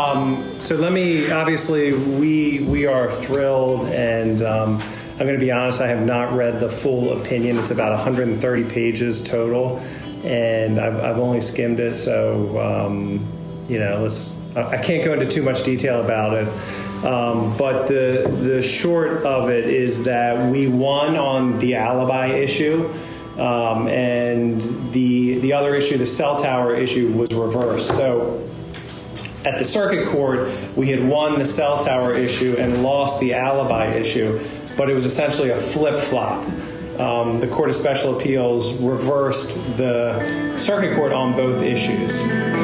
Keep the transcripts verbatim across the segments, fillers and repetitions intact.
Um, so let me, obviously, we we are thrilled, and um, I'm going to be honest, I have not read the full opinion. It's about one hundred thirty pages total, and I've, I've only skimmed it, so, um, you know, let's, I can't go into too much detail about it. Um, but the the short of it is that we won on the alibi issue, um, and the the other issue, the cell tower issue, was reversed. So at the circuit court, we had won the cell tower issue and lost the alibi issue, but it was essentially a flip-flop. Um, the Court of Special Appeals reversed the circuit court on both issues.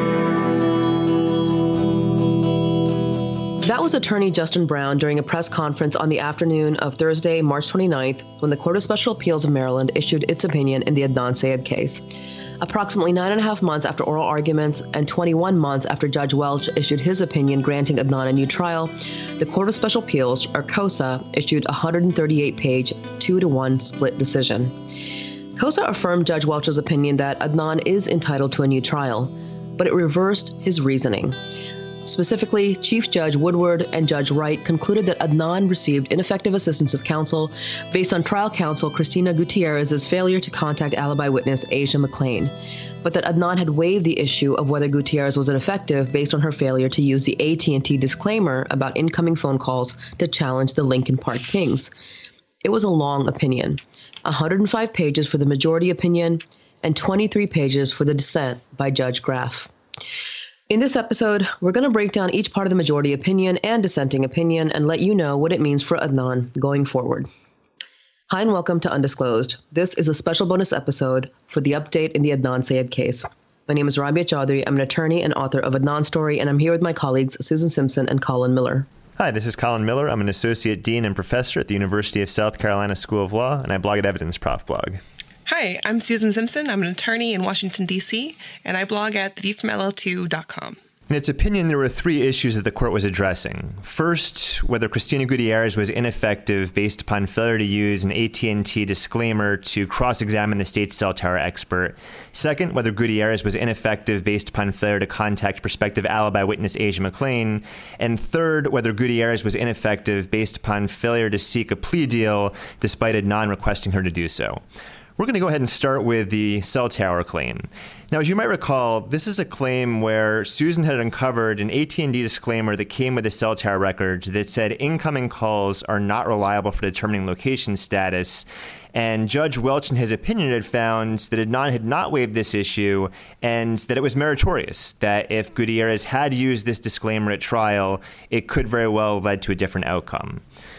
That was attorney Justin Brown during a press conference on the afternoon of Thursday, March twenty-ninth, when the Court of Special Appeals of Maryland issued its opinion in the Adnan Syed case. Approximately nine and a half months after oral arguments and twenty-one months after Judge Welch issued his opinion granting Adnan a new trial, the Court of Special Appeals, or COSA, issued a one hundred thirty-eight page, two to one split decision. COSA affirmed Judge Welch's opinion that Adnan is entitled to a new trial, but it reversed his reasoning. Specifically, Chief Judge Woodward and Judge Wright concluded that Adnan received ineffective assistance of counsel based on trial counsel Christina Gutierrez's failure to contact alibi witness Asia McClain, but that Adnan had waived the issue of whether Gutierrez was ineffective based on her failure to use the A T and T disclaimer about incoming phone calls to challenge the Lincoln Park Kings. It was a long opinion, one hundred five pages for the majority opinion and twenty-three pages for the dissent by Judge Graff. In this episode, we're going to break down each part of the majority opinion and dissenting opinion and let you know what it means for Adnan going forward. Hi and welcome to Undisclosed. This is a special bonus episode for the update in the Adnan Syed case. My name is Rabia Chaudhry. I'm an attorney and author of Adnan Story, and I'm here with my colleagues Susan Simpson and Colin Miller. Hi, this is Colin Miller. I'm an associate dean and professor at the University of South Carolina School of Law, and I blog at Evidence Prof Blog. Hi, I'm Susan Simpson. I'm an attorney in Washington, D C, and I blog at the view from L L two dot com. In its opinion, there were three issues that the court was addressing. First, whether Christina Gutierrez was ineffective based upon failure to use an A T and T disclaimer to cross-examine the state's cell tower expert. Second, whether Gutierrez was ineffective based upon failure to contact prospective alibi witness Asia McClain. And third, whether Gutierrez was ineffective based upon failure to seek a plea deal despite Adnan requesting her to do so. We're going to go ahead and start with the cell tower claim. Now, as you might recall, this is a claim where Susan had uncovered an A T and T disclaimer that came with the cell tower records that said incoming calls are not reliable for determining location status. And Judge Welch, in his opinion, had found that Adnan had not waived this issue and that it was meritorious, that if Gutierrez had used this disclaimer at trial, it could very well have led to a different outcome.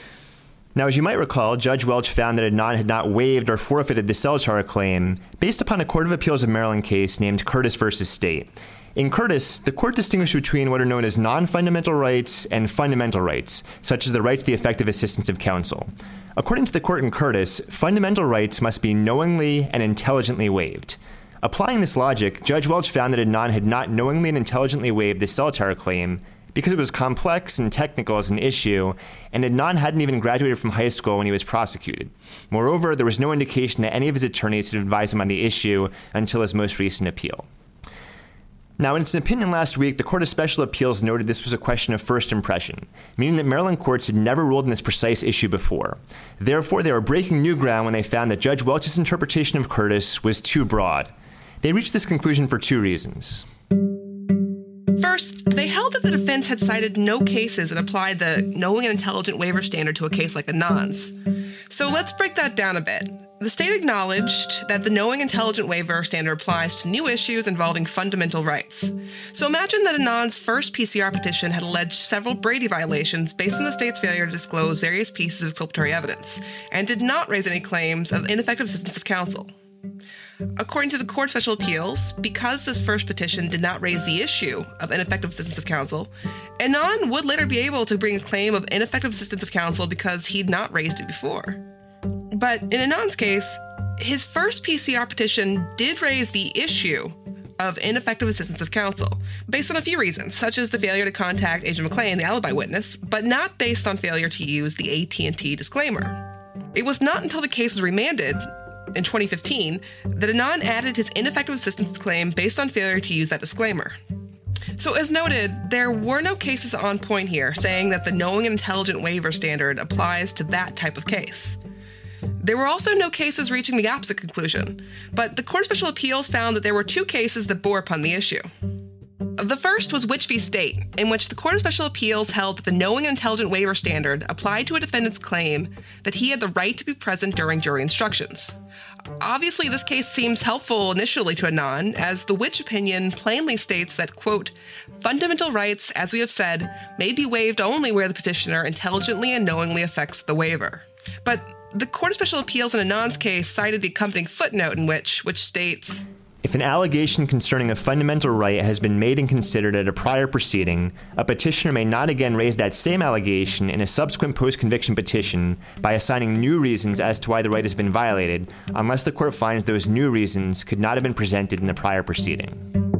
Now, as you might recall, Judge Welch found that Adnan had not waived or forfeited the cell tower claim based upon a Court of Appeals of Maryland case named Curtis versus State. In Curtis, the court distinguished between what are known as non-fundamental rights and fundamental rights, such as the right to the effective assistance of counsel. According to the court in Curtis, fundamental rights must be knowingly and intelligently waived. Applying this logic, Judge Welch found that Adnan had not knowingly and intelligently waived the cell tower claim because it was complex and technical as an issue, and Adnan hadn't even graduated from high school when he was prosecuted. Moreover, there was no indication that any of his attorneys had advised him on the issue until his most recent appeal. Now, in its opinion last week, the Court of Special Appeals noted this was a question of first impression, meaning that Maryland courts had never ruled on this precise issue before. Therefore, they were breaking new ground when they found that Judge Welch's interpretation of Curtis was too broad. They reached this conclusion for two reasons. First, they held that the defense had cited no cases that applied the knowing and intelligent waiver standard to a case like Adnan's. So let's break that down a bit. The state acknowledged that the knowing intelligent waiver standard applies to new issues involving fundamental rights. So imagine that Adnan's first P C R petition had alleged several Brady violations based on the state's failure to disclose various pieces of exculpatory evidence, and did not raise any claims of ineffective assistance of counsel. According to the Court of Special Appeals, because this first petition did not raise the issue of ineffective assistance of counsel, Adnan would later be able to bring a claim of ineffective assistance of counsel because he'd not raised it before. But in Adnan's case, his first P C R petition did raise the issue of ineffective assistance of counsel, based on a few reasons, such as the failure to contact Asia McClain, the alibi witness, but not based on failure to use the A T and T disclaimer. It was not until the case was remanded in twenty fifteen that Adnan added his ineffective assistance claim based on failure to use that disclaimer. So as noted, there were no cases on point here saying that the knowing and intelligent waiver standard applies to that type of case. There were also no cases reaching the opposite conclusion, but the Court of Special Appeals found that there were two cases that bore upon the issue. The first was Witch v. State, in which the Court of Special Appeals held that the knowing and intelligent waiver standard applied to a defendant's claim that he had the right to be present during jury instructions. Obviously, this case seems helpful initially to Anand, as the Witch opinion plainly states that, quote, fundamental rights, as we have said, may be waived only where the petitioner intelligently and knowingly affects the waiver. But the Court of Special Appeals in Anand's case cited the accompanying footnote in which, which states, if an allegation concerning a fundamental right has been made and considered at a prior proceeding, a petitioner may not again raise that same allegation in a subsequent post-conviction petition by assigning new reasons as to why the right has been violated, unless the court finds those new reasons could not have been presented in the prior proceeding.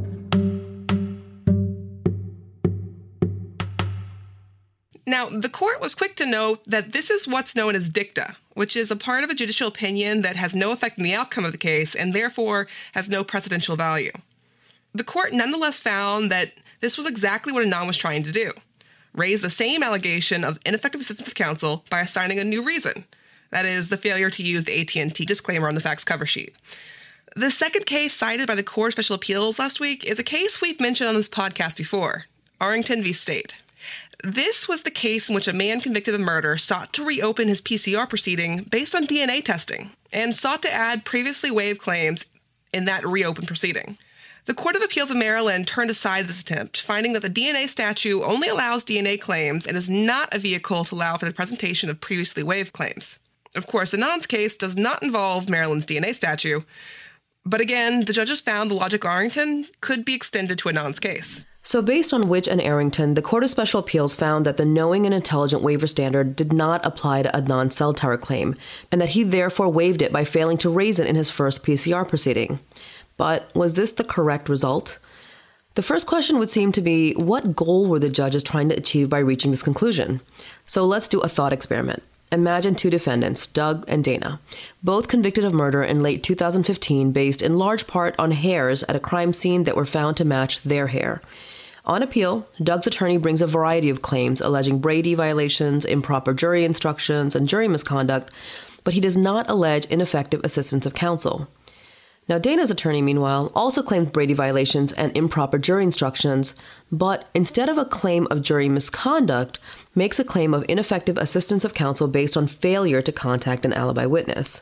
Now, the court was quick to note that this is what's known as dicta, which is a part of a judicial opinion that has no effect on the outcome of the case and therefore has no precedential value. The court nonetheless found that this was exactly what Anand was trying to do, raise the same allegation of ineffective assistance of counsel by assigning a new reason, that is, the failure to use the A T and T disclaimer on the facts cover sheet. The second case cited by the Court of Special Appeals last week is a case we've mentioned on this podcast before, Arrington v. State. This was the case in which a man convicted of murder sought to reopen his P C R proceeding based on D N A testing and sought to add previously waived claims in that reopened proceeding. The Court of Appeals of Maryland turned aside this attempt, finding that the D N A statute only allows D N A claims and is not a vehicle to allow for the presentation of previously waived claims. Of course, Anand's case does not involve Maryland's D N A statute, but again, the judges found the logic of Arrington could be extended to Anand's case. So based on Witch and Arrington, the Court of Special Appeals found that the knowing and intelligent waiver standard did not apply to Adnan's cell tower claim, and that he therefore waived it by failing to raise it in his first P C R proceeding. But was this the correct result? The first question would seem to be, what goal were the judges trying to achieve by reaching this conclusion? So let's do a thought experiment. Imagine two defendants, Doug and Dana, both convicted of murder in late two thousand fifteen based in large part on hairs at a crime scene that were found to match their hair. On appeal, Doug's attorney brings a variety of claims alleging Brady violations, improper jury instructions, and jury misconduct, but he does not allege ineffective assistance of counsel. Now, Dana's attorney, meanwhile, also claims Brady violations and improper jury instructions, but instead of a claim of jury misconduct, makes a claim of ineffective assistance of counsel based on failure to contact an alibi witness.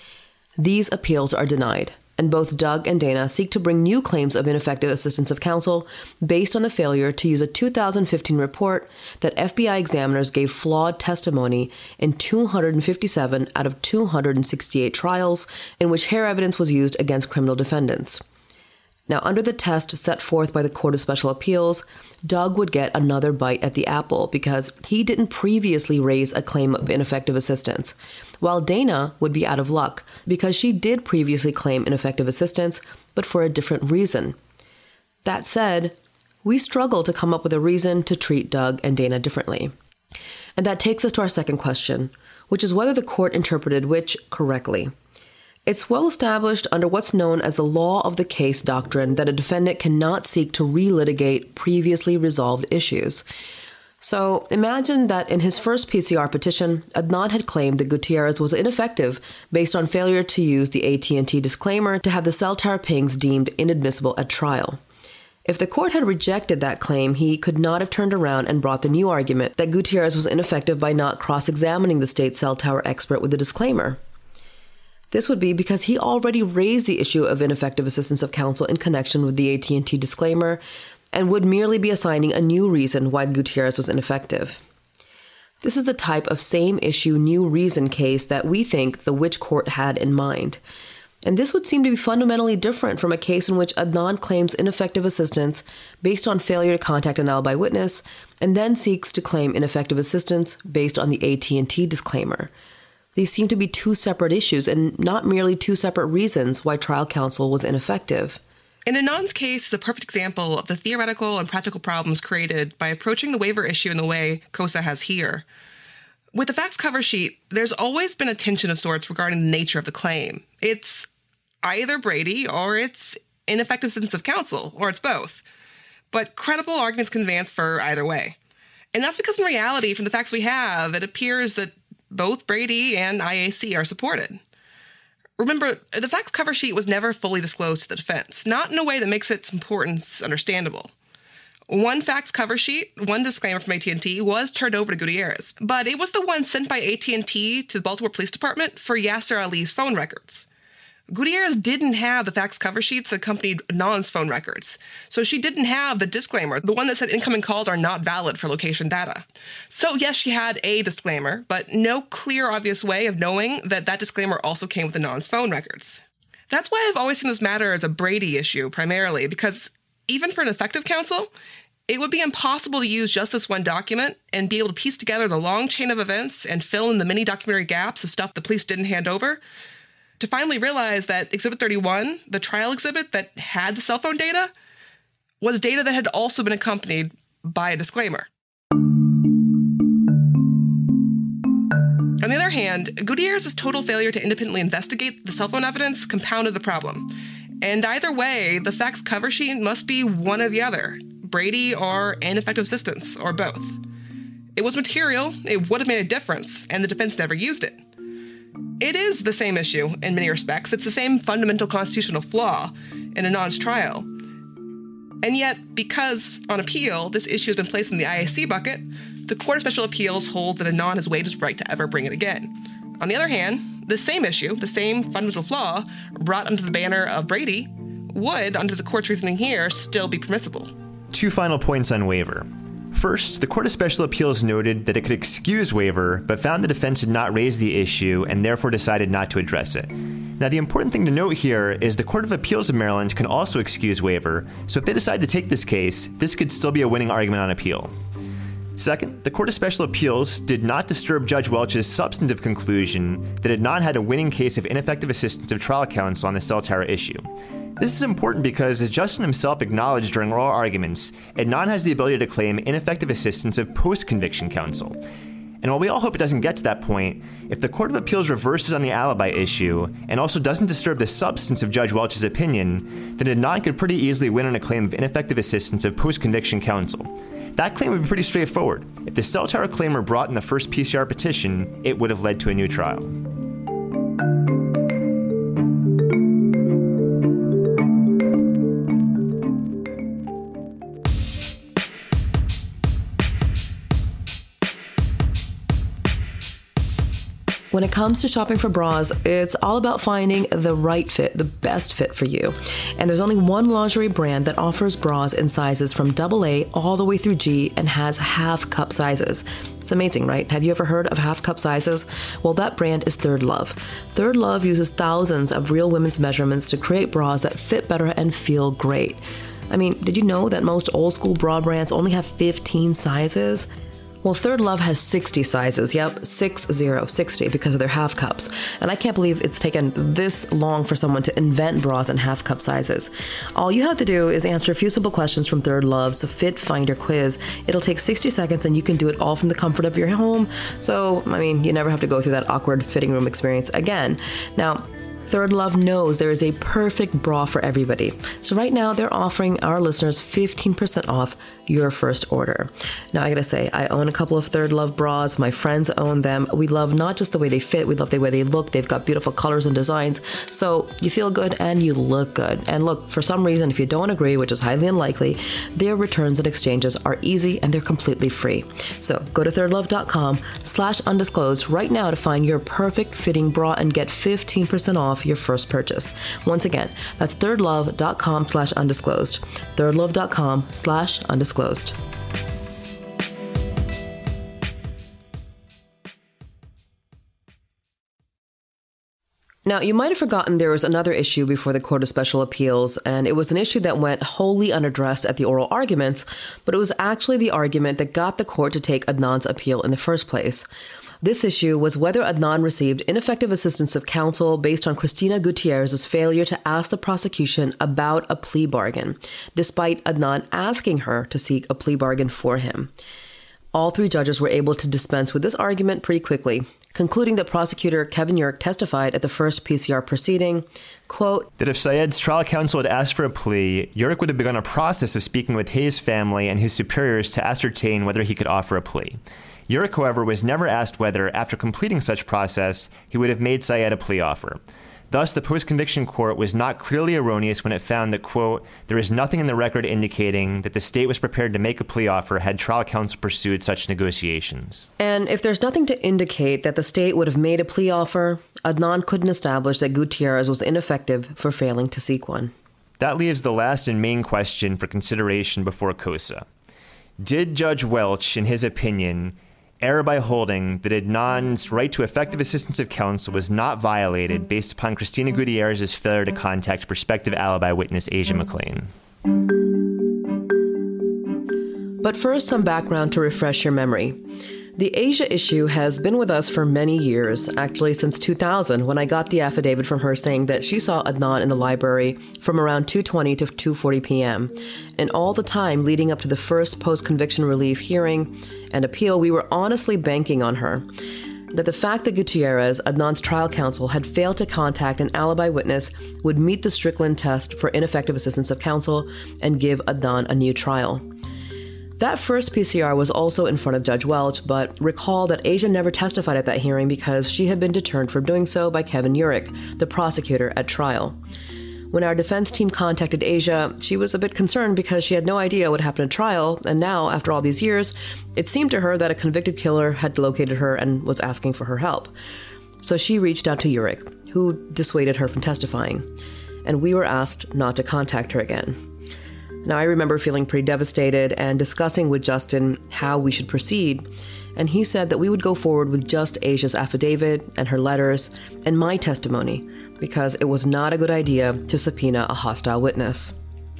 These appeals are denied, and both Doug and Dana seek to bring new claims of ineffective assistance of counsel based on the failure to use a two thousand fifteen report that F B I examiners gave flawed testimony in two hundred fifty-seven out of two hundred sixty-eight trials in which hair evidence was used against criminal defendants. Now, under the test set forth by the Court of Special Appeals, Doug would get another bite at the apple because he didn't previously raise a claim of ineffective assistance, while Dana would be out of luck because she did previously claim ineffective assistance, but for a different reason. That said, we struggle to come up with a reason to treat Doug and Dana differently. And that takes us to our second question, which is whether the court interpreted Witch correctly. It's well established under what's known as the law of the case doctrine that a defendant cannot seek to relitigate previously resolved issues. So imagine that in his first P C R petition, Adnan had claimed that Gutierrez was ineffective based on failure to use the A T and T disclaimer to have the cell tower pings deemed inadmissible at trial. If the court had rejected that claim, he could not have turned around and brought the new argument that Gutierrez was ineffective by not cross-examining the state cell tower expert with the disclaimer. This would be because he already raised the issue of ineffective assistance of counsel in connection with the A T and T disclaimer and would merely be assigning a new reason why Gutierrez was ineffective. This is the type of same issue, new reason case that we think the Witch court had in mind. And this would seem to be fundamentally different from a case in which Adnan claims ineffective assistance based on failure to contact an alibi witness and then seeks to claim ineffective assistance based on the A T and T disclaimer. These seem to be two separate issues and not merely two separate reasons why trial counsel was ineffective. In Anand's case, is a perfect example of the theoretical and practical problems created by approaching the waiver issue in the way COSA has here. With the facts cover sheet, there's always been a tension of sorts regarding the nature of the claim. It's either Brady or it's ineffective assistance of counsel, or it's both. But credible arguments can advance for either way. And that's because in reality, from the facts we have, it appears that both Brady and I A C are supported. Remember, the facts cover sheet was never fully disclosed to the defense, not in a way that makes its importance understandable. One facts cover sheet, one disclaimer from A T and T, was turned over to Gutierrez, but it was the one sent by A T and T to the Baltimore Police Department for Yasser Ali's phone records. Gutierrez didn't have the fax cover sheets that accompanied Adnan's phone records, so she didn't have the disclaimer, the one that said incoming calls are not valid for location data. So yes, she had a disclaimer, but no clear, obvious way of knowing that that disclaimer also came with Adnan's phone records. That's why I've always seen this matter as a Brady issue, primarily, because even for an effective counsel, it would be impossible to use just this one document and be able to piece together the long chain of events and fill in the many documentary gaps of stuff the police didn't hand over, to finally realize that Exhibit thirty-one, the trial exhibit that had the cell phone data, was data that had also been accompanied by a disclaimer. On the other hand, Gutierrez's total failure to independently investigate the cell phone evidence compounded the problem. And either way, the facts cover sheet must be one or the other, Brady or ineffective assistance, or both. It was material, it would have made a difference, and the defense never used it. It is the same issue in many respects. It's the same fundamental constitutional flaw in Adnan's trial. And yet, because on appeal, this issue has been placed in the I A C bucket, the Court of Special Appeals holds that Adnan has waived his right to ever bring it again. On the other hand, the same issue, the same fundamental flaw, brought under the banner of Brady, would, under the court's reasoning here, still be permissible. Two final points on waiver. First, the Court of Special Appeals noted that it could excuse waiver, but found the defense had not raised the issue and therefore decided not to address it. Now, the important thing to note here is the Court of Appeals of Maryland can also excuse waiver, so if they decide to take this case, this could still be a winning argument on appeal. Second, the Court of Special Appeals did not disturb Judge Welch's substantive conclusion that Adnan had a winning case of ineffective assistance of trial counsel on the cell tower issue. This is important because, as Justin himself acknowledged during oral arguments, Adnan has the ability to claim ineffective assistance of post-conviction counsel. And while we all hope it doesn't get to that point, if the Court of Appeals reverses on the alibi issue and also doesn't disturb the substance of Judge Welch's opinion, then Adnan could pretty easily win on a claim of ineffective assistance of post-conviction counsel. That claim would be pretty straightforward. If the cell tower claim were brought in the first P C R petition, it would have led to a new trial. When it comes to shopping for bras, it's all about finding the right fit, the best fit for you. And there's only one lingerie brand that offers bras in sizes from double A all the way through G and has half cup sizes. It's amazing, right? Have you ever heard of half cup sizes? Well, that brand is Third Love. Third Love uses thousands of real women's measurements to create bras that fit better and feel great. I mean, did you know that most old school bra brands only have fifteen sizes? Well, Third Love has sixty sizes. Yep, six zero, sixty, because of their half cups. And I can't believe it's taken this long for someone to invent bras in half cup sizes. All you have to do is answer a few simple questions from Third Love's Fit Finder quiz. It'll take sixty seconds and you can do it all from the comfort of your home. So, I mean, you never have to go through that awkward fitting room experience again. Now, Third Love knows there is a perfect bra for everybody. So right now, they're offering our listeners fifteen percent off your first order. Now, I gotta say, I own a couple of Third Love bras. My friends own them. We love not just the way they fit, we love the way they look. They've got beautiful colors and designs. So you feel good and you look good. And look, for some reason, if you don't agree, which is highly unlikely, their returns and exchanges are easy and they're completely free. So go to thirdlove.com slash undisclosed right now to find your perfect fitting bra and get fifteen percent off your first purchase. Once again, that's thirdlove.com slash undisclosed. thirdlove.com slash undisclosed. Now, you might have forgotten there was another issue before the Court of Special Appeals, and it was an issue that went wholly unaddressed at the oral arguments, but it was actually the argument that got the court to take Adnan's appeal in the first place. This issue was whether Adnan received ineffective assistance of counsel based on Cristina Gutierrez's failure to ask the prosecution about a plea bargain, despite Adnan asking her to seek a plea bargain for him. All three judges were able to dispense with this argument pretty quickly. concluding that prosecutor Kevin Yurick testified at the first P C R proceeding, quote, that if Syed's trial counsel had asked for a plea, Yurick would have begun a process of speaking with his family and his superiors to ascertain whether he could offer a plea. Yurick, however, was never asked whether, after completing such process, he would have made Syed a plea offer. Thus, the post-conviction court was not clearly erroneous when it found that, quote, there is nothing in the record indicating that the state was prepared to make a plea offer had trial counsel pursued such negotiations. And if there's nothing to indicate that the state would have made a plea offer, Adnan couldn't establish that Gutierrez was ineffective for failing to seek one. That leaves the last and main question for consideration before COSA. Did Judge Welch, in his opinion, err by holding that Adnan's right to effective assistance of counsel was not violated based upon Cristina Gutierrez's failure to contact prospective alibi witness Asia McClain? But first, some background to refresh your memory. The Asia issue has been with us for many years, actually since two thousand, when I got the affidavit from her saying that she saw Adnan in the library from around two twenty to two forty p.m. And all the time leading up to the first post-conviction relief hearing and appeal, we were honestly banking on her. That the fact that Gutierrez, Adnan's trial counsel, had failed to contact an alibi witness would meet the Strickland test for ineffective assistance of counsel and give Adnan a new trial. That first P C R was also in front of Judge Welch, but recall that Asia never testified at that hearing because she had been deterred from doing so by Kevin Yurick, the prosecutor at trial. When our defense team contacted Asia, she was a bit concerned because she had no idea what happened at trial, and now, after all these years, it seemed to her that a convicted killer had located her and was asking for her help. So she reached out to Yurick, who dissuaded her from testifying, and we were asked not to contact her again. Now, I remember feeling pretty devastated and discussing with Justin how we should proceed, and he said that we would go forward with just Asia's affidavit and her letters and my testimony, because it was not a good idea to subpoena a hostile witness.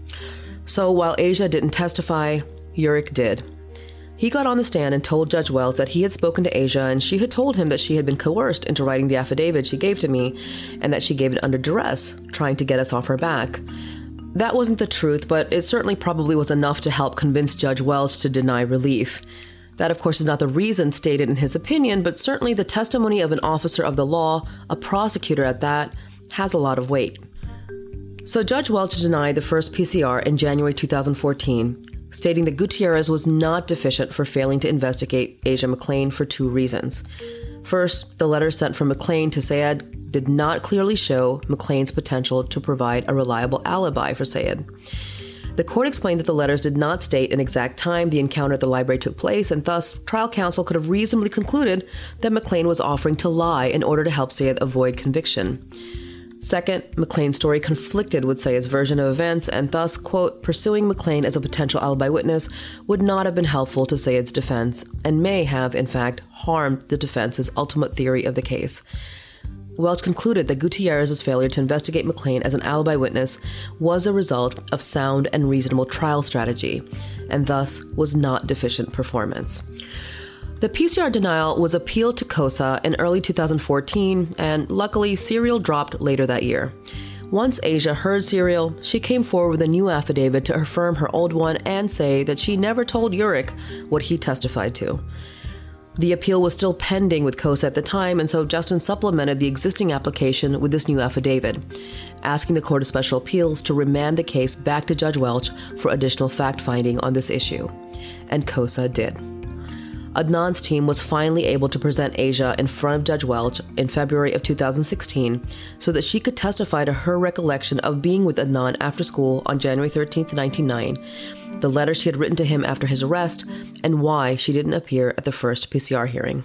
So while Asia didn't testify, Yurick did. He got on the stand and told Judge Welch that he had spoken to Asia and she had told him that she had been coerced into writing the affidavit she gave to me and that she gave it under duress, trying to get us off her back. That wasn't the truth, but it certainly probably was enough to help convince Judge Welch to deny relief. That, of course, is not the reason stated in his opinion, but certainly the testimony of an officer of the law, a prosecutor at that, has a lot of weight. So Judge Welch denied the first P C R in January two thousand fourteen, stating that Gutierrez was not deficient for failing to investigate Asia McClain for two reasons. First, the letter sent from McClain to Syed did not clearly show McClain's potential to provide a reliable alibi for Syed. The court explained that the letters did not state an exact time the encounter at the library took place, and thus trial counsel could have reasonably concluded that McClain was offering to lie in order to help Syed avoid conviction. Second, McClain's story conflicted with Syed's version of events, and thus, quote, pursuing McClain as a potential alibi witness would not have been helpful to Syed's defense, and may have, in fact, harmed the defense's ultimate theory of the case. Welch concluded that Gutierrez's failure to investigate McClain as an alibi witness was a result of sound and reasonable trial strategy, and thus was not deficient performance. The P C R denial was appealed to COSA in early two thousand fourteen, and luckily, Serial dropped later that year. Once Asia heard Serial, she came forward with a new affidavit to affirm her old one and say that she never told Yurick what he testified to. The appeal was still pending with COSA at the time, and so Justin supplemented the existing application with this new affidavit, asking the Court of Special Appeals to remand the case back to Judge Welch for additional fact-finding on this issue. And COSA did. Adnan's team was finally able to present Asia in front of Judge Welch in February of two thousand sixteen so that she could testify to her recollection of being with Adnan after school on January thirteenth, nineteen ninety-nine, the letter she had written to him after his arrest, and why she didn't appear at the first P C R hearing.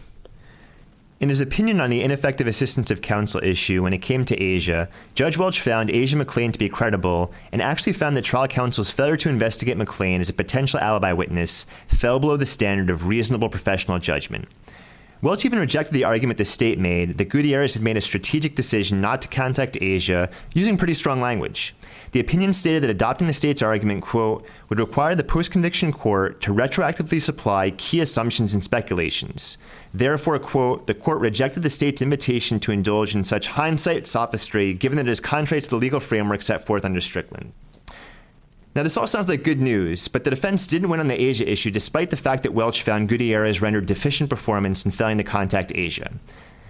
In his opinion on the ineffective assistance of counsel issue when it came to Asia, Judge Welch found Asia McClain to be credible and actually found that trial counsel's failure to investigate McClain as a potential alibi witness fell below the standard of reasonable professional judgment. Welch even rejected the argument the state made that Gutierrez had made a strategic decision not to contact Asia, using pretty strong language. The opinion stated that adopting the state's argument, quote, would require the post-conviction court to retroactively supply key assumptions and speculations. Therefore, quote, the court rejected the state's invitation to indulge in such hindsight sophistry, given that it is contrary to the legal framework set forth under Strickland. Now, this all sounds like good news, but the defense didn't win on the Asia issue despite the fact that Welch found Gutierrez rendered deficient performance in failing to contact Asia.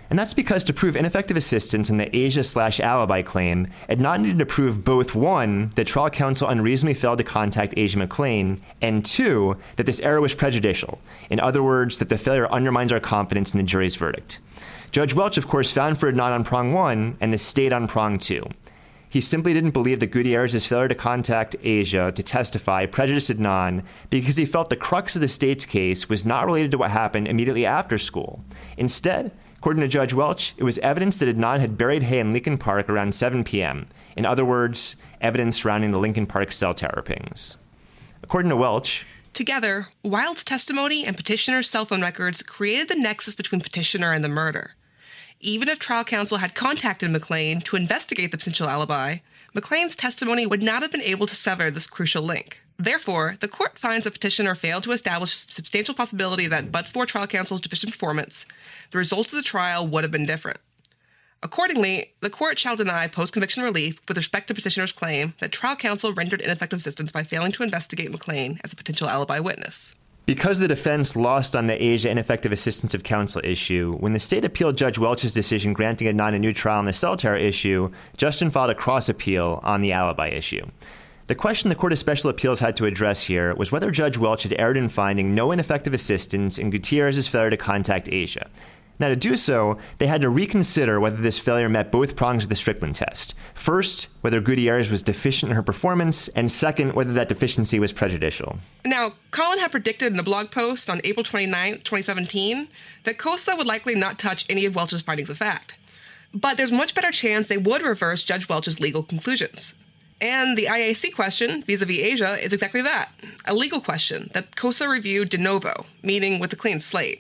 And that's because to prove ineffective assistance in the Asia slash alibi claim, Adnan needed to prove both, one, that trial counsel unreasonably failed to contact Asia McClain, and two, that this error was prejudicial. In other words, that the failure undermines our confidence in the jury's verdict. Judge Welch, of course, found for Adnan on prong one and the state on prong two. He simply didn't believe that Gutierrez's failure to contact Asia to testify prejudiced Adnan because he felt the crux of the state's case was not related to what happened immediately after school. Instead, according to Judge Welch, it was evidence that Adnan had buried hay in Lincoln Park around seven p.m. In other words, evidence surrounding the Lincoln Park cell tower pings. According to Welch, together, Wild's testimony and petitioner's cell phone records created the nexus between petitioner and the murder. Even if trial counsel had contacted McClain to investigate the potential alibi, McClain's testimony would not have been able to sever this crucial link. Therefore, the court finds the petitioner failed to establish a substantial possibility that but for trial counsel's deficient performance, the results of the trial would have been different. Accordingly, the court shall deny post-conviction relief with respect to petitioner's claim that trial counsel rendered ineffective assistance by failing to investigate McClain as a potential alibi witness. Because the defense lost on the Asia ineffective assistance of counsel issue, when the state appealed Judge Welch's decision granting Adnan a new trial on the cell tower issue, Justin filed a cross-appeal on the alibi issue. The question the Court of Special Appeals had to address here was whether Judge Welch had erred in finding no ineffective assistance in Gutierrez's failure to contact Asia. Now, to do so, they had to reconsider whether this failure met both prongs of the Strickland test. First, whether Gutierrez was deficient in her performance, and second, whether that deficiency was prejudicial. Now, Colin had predicted in a blog post on April twenty-ninth, twenty seventeen, that COSA would likely not touch any of Welch's findings of fact. But there's much better chance they would reverse Judge Welch's legal conclusions. And the I A C question, vis-a-vis Asia, is exactly that, a legal question that COSA reviewed de novo, meaning with a clean slate.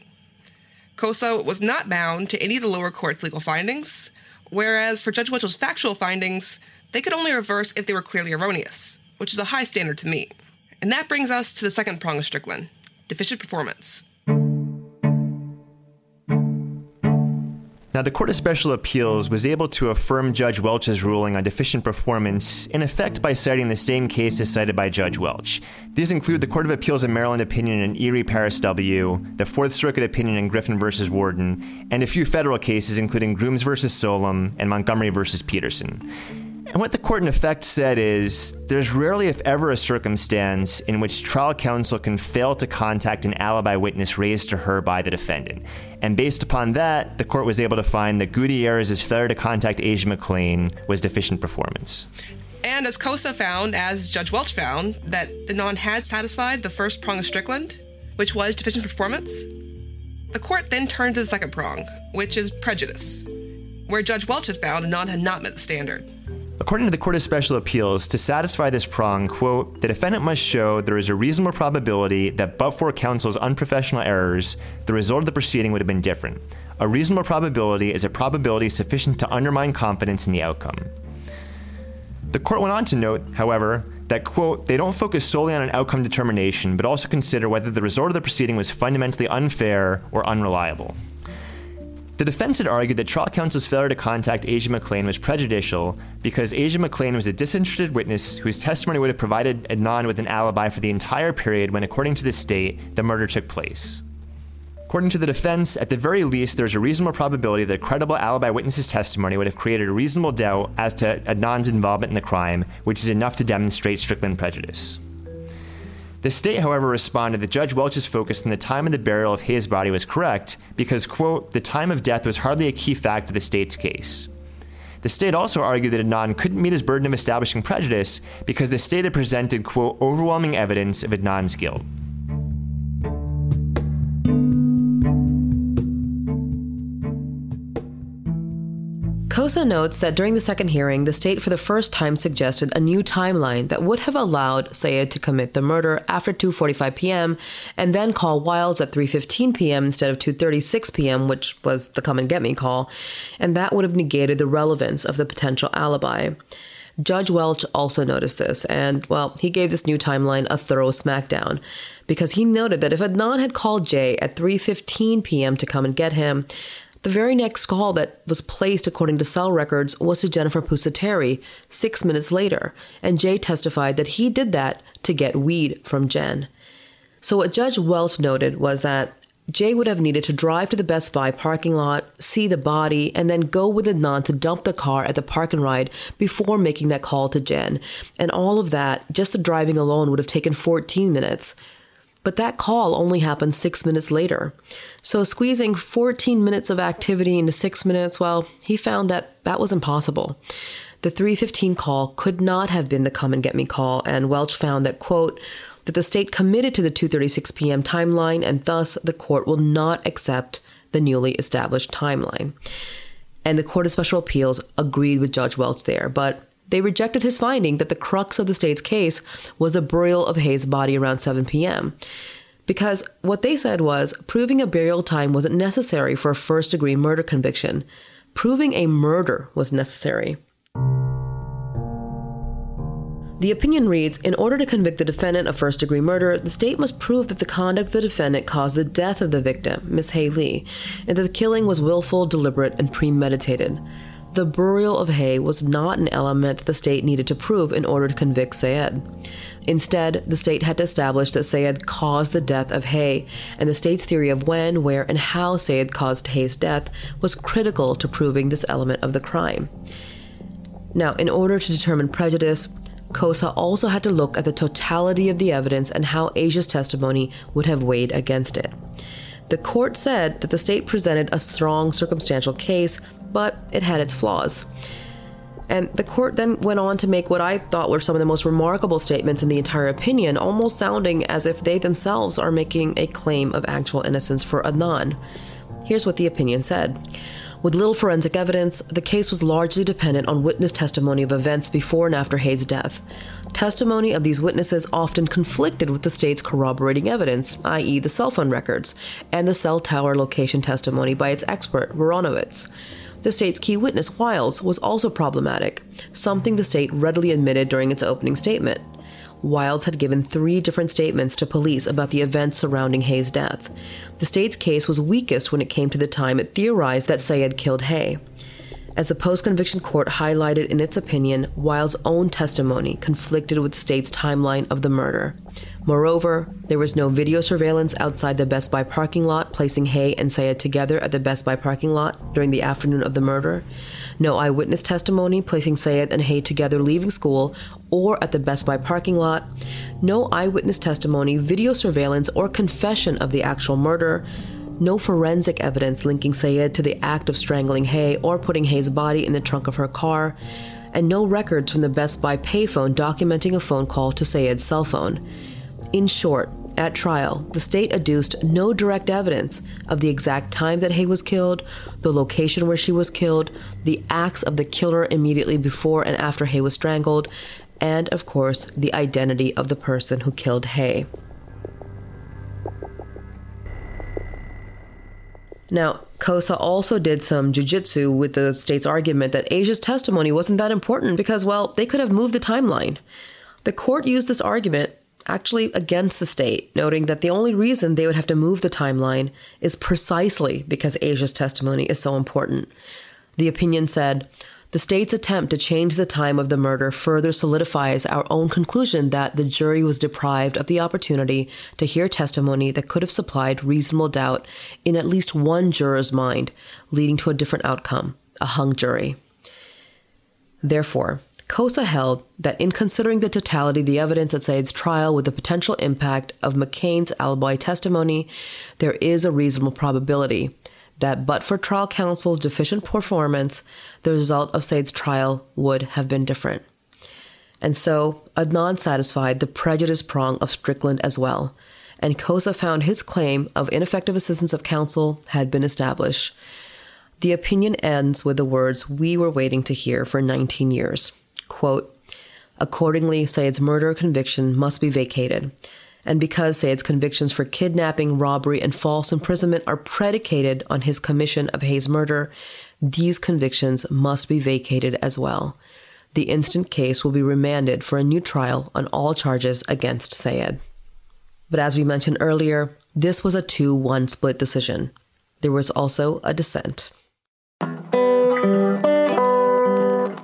COSA was not bound to any of the lower court's legal findings, whereas for Judge Welch's factual findings, they could only reverse if they were clearly erroneous, which is a high standard to meet. And that brings us to the second prong of Strickland, deficient performance. Now, the Court of Special Appeals was able to affirm Judge Welch's ruling on deficient performance, in effect by citing the same cases cited by Judge Welch. These include the Court of Appeals of Maryland opinion in Erie Paris W., the Fourth Circuit opinion in Griffin v. Warden, and a few federal cases including Grooms v. Solem and Montgomery v. Peterson. And what the court in effect said is, there's rarely if ever a circumstance in which trial counsel can fail to contact an alibi witness raised to her by the defendant. And based upon that, the court was able to find that Gutierrez's failure to contact Asia McClain was deficient performance. And as COSA found, as Judge Welch found, that Adnan had satisfied the first prong of Strickland, which was deficient performance, the court then turned to the second prong, which is prejudice, where Judge Welch had found Adnan had not met the standard. According to the Court of Special Appeals, to satisfy this prong, quote, the defendant must show there is a reasonable probability that but for counsel's unprofessional errors, the result of the proceeding would have been different. A reasonable probability is a probability sufficient to undermine confidence in the outcome. The court went on to note, however, that, quote, they don't focus solely on an outcome determination, but also consider whether the result of the proceeding was fundamentally unfair or unreliable. The defense had argued that trial counsel's failure to contact Asia McClain was prejudicial because Asia McClain was a disinterested witness whose testimony would have provided Adnan with an alibi for the entire period when, according to the state, the murder took place. According to the defense, at the very least, there's a reasonable probability that a credible alibi witness's testimony would have created a reasonable doubt as to Adnan's involvement in the crime, which is enough to demonstrate Strickland prejudice. The state, however, responded that Judge Welch's focus on the time of the burial of his body was correct because, quote, the time of death was hardly a key fact of the state's case. The state also argued that Adnan couldn't meet his burden of establishing prejudice because the state had presented, quote, overwhelming evidence of Adnan's guilt. COSA notes that during the second hearing, the state for the first time suggested a new timeline that would have allowed Sayed to commit the murder after two forty-five p.m. and then call Wilds at three fifteen p.m. instead of two thirty-six p.m., which was the come and get me call, and that would have negated the relevance of the potential alibi. Judge Welch also noticed this, and, well, he gave this new timeline a thorough smackdown, because he noted that if Adnan had called Jay at three fifteen p.m. to come and get him, the very next call that was placed according to cell records was to Jennifer Pusateri six minutes later, and Jay testified that he did that to get weed from Jen. So what Judge Welch noted was that Jay would have needed to drive to the Best Buy parking lot, see the body, and then go with Adnan to dump the car at the park and ride before making that call to Jen. And all of that, just the driving alone, would have taken fourteen minutes. But that call only happened six minutes later. So squeezing fourteen minutes of activity into six minutes, well, he found that that was impossible. The three fifteen call could not have been the come and get me call, and Welch found that, quote, that the state committed to the two thirty-six p.m. timeline, and thus the court will not accept the newly established timeline. And the Court of Special Appeals agreed with Judge Welch there, but they rejected his finding that the crux of the state's case was the burial of Hayes' body around seven p.m. Because what they said was proving a burial time wasn't necessary for a first-degree murder conviction. Proving a murder was necessary. The opinion reads, in order to convict the defendant of first-degree murder, the state must prove that the conduct of the defendant caused the death of the victim, Miss Hae Lee, and that the killing was willful, deliberate, and premeditated. The burial of Hae was not an element that the state needed to prove in order to convict Sayed. Instead, the state had to establish that Sayed caused the death of Hae, and the state's theory of when, where, and how Sayed caused Hae's death was critical to proving this element of the crime. Now, in order to determine prejudice, KOSA also had to look at the totality of the evidence and how Asia's testimony would have weighed against it. The court said that the state presented a strong circumstantial case, but it had its flaws. And the court then went on to make what I thought were some of the most remarkable statements in the entire opinion, almost sounding as if they themselves are making a claim of actual innocence for Adnan. Here's what the opinion said. With little forensic evidence, the case was largely dependent on witness testimony of events before and after Hae's death. Testimony of these witnesses often conflicted with the state's corroborating evidence, that is the cell phone records, and the cell tower location testimony by its expert, Voronovitz. The state's key witness, Wiles, was also problematic, something the state readily admitted during its opening statement. Wiles had given three different statements to police about the events surrounding Hae's death. The state's case was weakest when it came to the time it theorized that Sayed killed Hae. As the post-conviction court highlighted in its opinion, Wiles' own testimony conflicted with the state's timeline of the murder. Moreover, there was no video surveillance outside the Best Buy parking lot placing Hae and Sayed together at the Best Buy parking lot during the afternoon of the murder. No eyewitness testimony placing Sayed and Hae together leaving school or at the Best Buy parking lot. No eyewitness testimony, video surveillance, or confession of the actual murder. No forensic evidence linking Sayed to the act of strangling Hae or putting Hae's body in the trunk of her car. And no records from the Best Buy payphone documenting a phone call to Sayed's cell phone. In short, at trial, the state adduced no direct evidence of the exact time that Hae was killed, the location where she was killed, the acts of the killer immediately before and after Hae was strangled, and, of course, the identity of the person who killed Hae. Now, KOSA also did some jujitsu with the state's argument that Asia's testimony wasn't that important because, well, they could have moved the timeline. The court used this argument actually against the state, noting that the only reason they would have to move the timeline is precisely because Asia's testimony is so important. The opinion said, the state's attempt to change the time of the murder further solidifies our own conclusion that the jury was deprived of the opportunity to hear testimony that could have supplied reasonable doubt in at least one juror's mind, leading to a different outcome, a hung jury. Therefore, KOSA held that in considering the totality of the evidence at Sayed's trial with the potential impact of McCain's alibi testimony, there is a reasonable probability that but for trial counsel's deficient performance, the result of Sayed's trial would have been different. And so Adnan satisfied the prejudice prong of Strickland as well, and KOSA found his claim of ineffective assistance of counsel had been established. The opinion ends with the words we were waiting to hear for nineteen years. Quote, accordingly, Sayed's murder conviction must be vacated. And because Sayed's convictions for kidnapping, robbery, and false imprisonment are predicated on his commission of Hae's murder, these convictions must be vacated as well. The instant case will be remanded for a new trial on all charges against Sayed. But as we mentioned earlier, this was a two one split decision. There was also a dissent.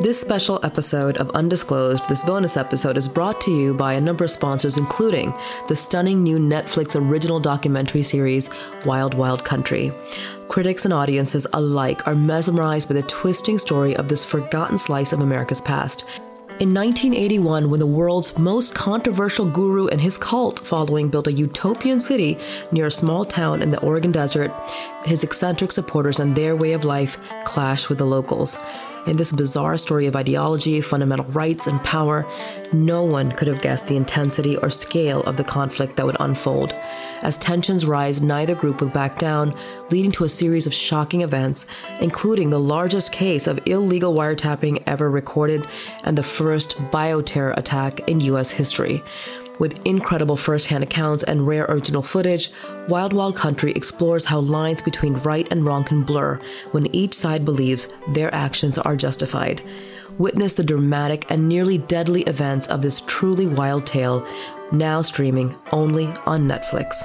This special episode of Undisclosed, this bonus episode, is brought to you by a number of sponsors, including the stunning new Netflix original documentary series, Wild Wild Country. Critics and audiences alike are mesmerized by the twisting story of this forgotten slice of America's past. In nineteen eighty-one, when the world's most controversial guru and his cult following built a utopian city near a small town in the Oregon desert, his eccentric supporters and their way of life clashed with the locals. In this bizarre story of ideology, fundamental rights, and power, no one could have guessed the intensity or scale of the conflict that would unfold. As tensions rise, neither group will back down, leading to a series of shocking events, including the largest case of illegal wiretapping ever recorded and the first bioterror attack in U S history. With incredible first-hand accounts and rare original footage, Wild Wild Country explores how lines between right and wrong can blur when each side believes their actions are justified. Witness the dramatic and nearly deadly events of this truly wild tale, now streaming only on Netflix.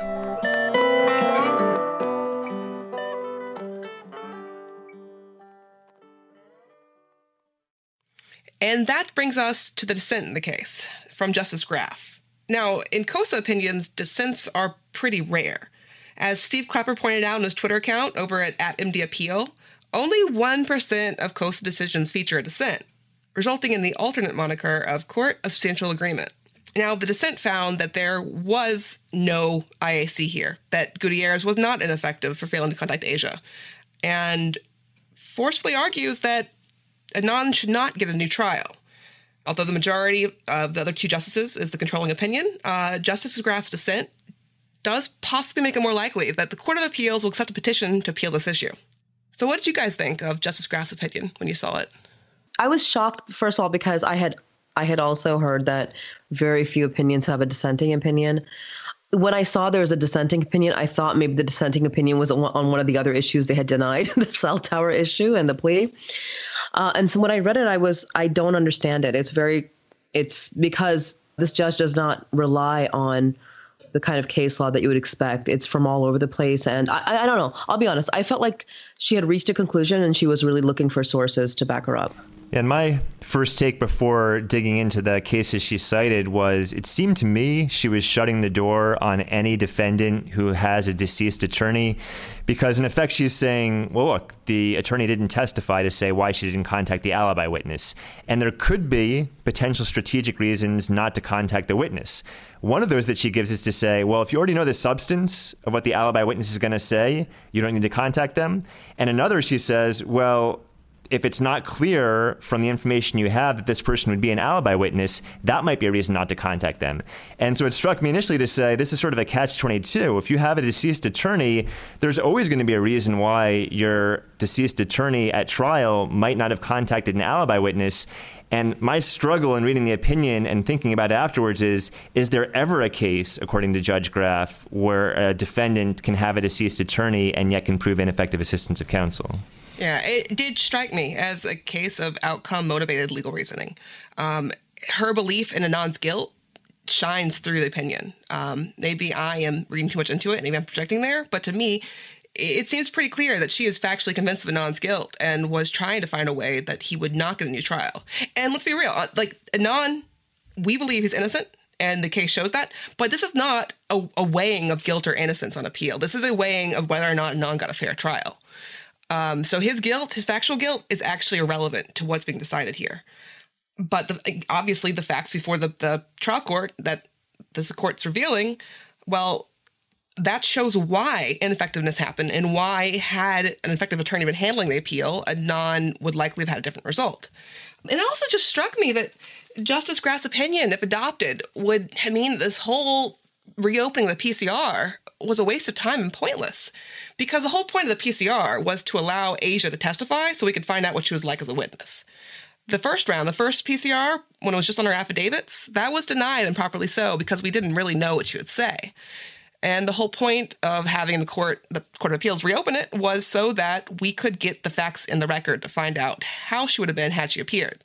And that brings us to the dissent in the case from Justice Graff. Now, in COSA opinions, dissents are pretty rare. As Steve Klepper pointed out on his Twitter account over at, at M D Appeal, only one percent of COSA decisions feature a dissent, resulting in the alternate moniker of Court of Substantial Agreement. Now, the dissent found that there was no I A C here, that Gutierrez was not ineffective for failing to contact Asia, and forcefully argues that Anand should not get a new trial. Although the majority of the other two justices is the controlling opinion, uh, Justice Graff's dissent does possibly make it more likely that the Court of Appeals will accept a petition to appeal this issue. So what did you guys think of Justice Graff's opinion when you saw it? I was shocked, first of all, because I had I had also heard that very few opinions have a dissenting opinion. When I saw there was a dissenting opinion, I thought maybe the dissenting opinion was on one of the other issues they had denied, the cell tower issue and the plea. Uh, and so when I read it, I was, I don't understand it. It's very, it's because this judge does not rely on the kind of case law that you would expect. It's from all over the place. And I, I don't know, I'll be honest. I felt like she had reached a conclusion and she was really looking for sources to back her up. And my first take before digging into the cases she cited was it seemed to me she was shutting the door on any defendant who has a deceased attorney because, in effect, she's saying, well, look, the attorney didn't testify to say why she didn't contact the alibi witness. And there could be potential strategic reasons not to contact the witness. One of those that she gives is to say, well, if you already know the substance of what the alibi witness is going to say, you don't need to contact them. And another, she says, well, if it's not clear from the information you have that this person would be an alibi witness, that might be a reason not to contact them. And so it struck me initially to say this is sort of a catch twenty-two. If you have a deceased attorney, there's always going to be a reason why your deceased attorney at trial might not have contacted an alibi witness. And my struggle in reading the opinion and thinking about it afterwards is, is there ever a case, according to Judge Graff, where a defendant can have a deceased attorney and yet can prove ineffective assistance of counsel? Yeah, it did strike me as a case of outcome-motivated legal reasoning. Um, her belief in Anand's guilt shines through the opinion. Um, maybe I am reading too much into it, maybe I'm projecting there, but to me, it seems pretty clear that she is factually convinced of Anand's guilt and was trying to find a way that he would not get a new trial. And let's be real, like Anand, we believe he's innocent, and the case shows that, but this is not a, a weighing of guilt or innocence on appeal. This is a weighing of whether or not Anand got a fair trial. Um, so his guilt, his factual guilt, is actually irrelevant to what's being decided here. But the, obviously the facts before the, the trial court that this court's revealing, well, that shows why ineffectiveness happened and why, had an effective attorney been handling the appeal, Anand would likely have had a different result. And it also just struck me that Justice Graff's opinion, if adopted, would mean this whole reopening of the P C R was a waste of time and pointless, because the whole point of the P C R was to allow Asia to testify so we could find out what she was like as a witness. The first round, the first P C R, when it was just on her affidavits, that was denied, and properly so, because we didn't really know what she would say. And the whole point of having the court, the Court of Appeals reopen it was so that we could get the facts in the record to find out how she would have been had she appeared.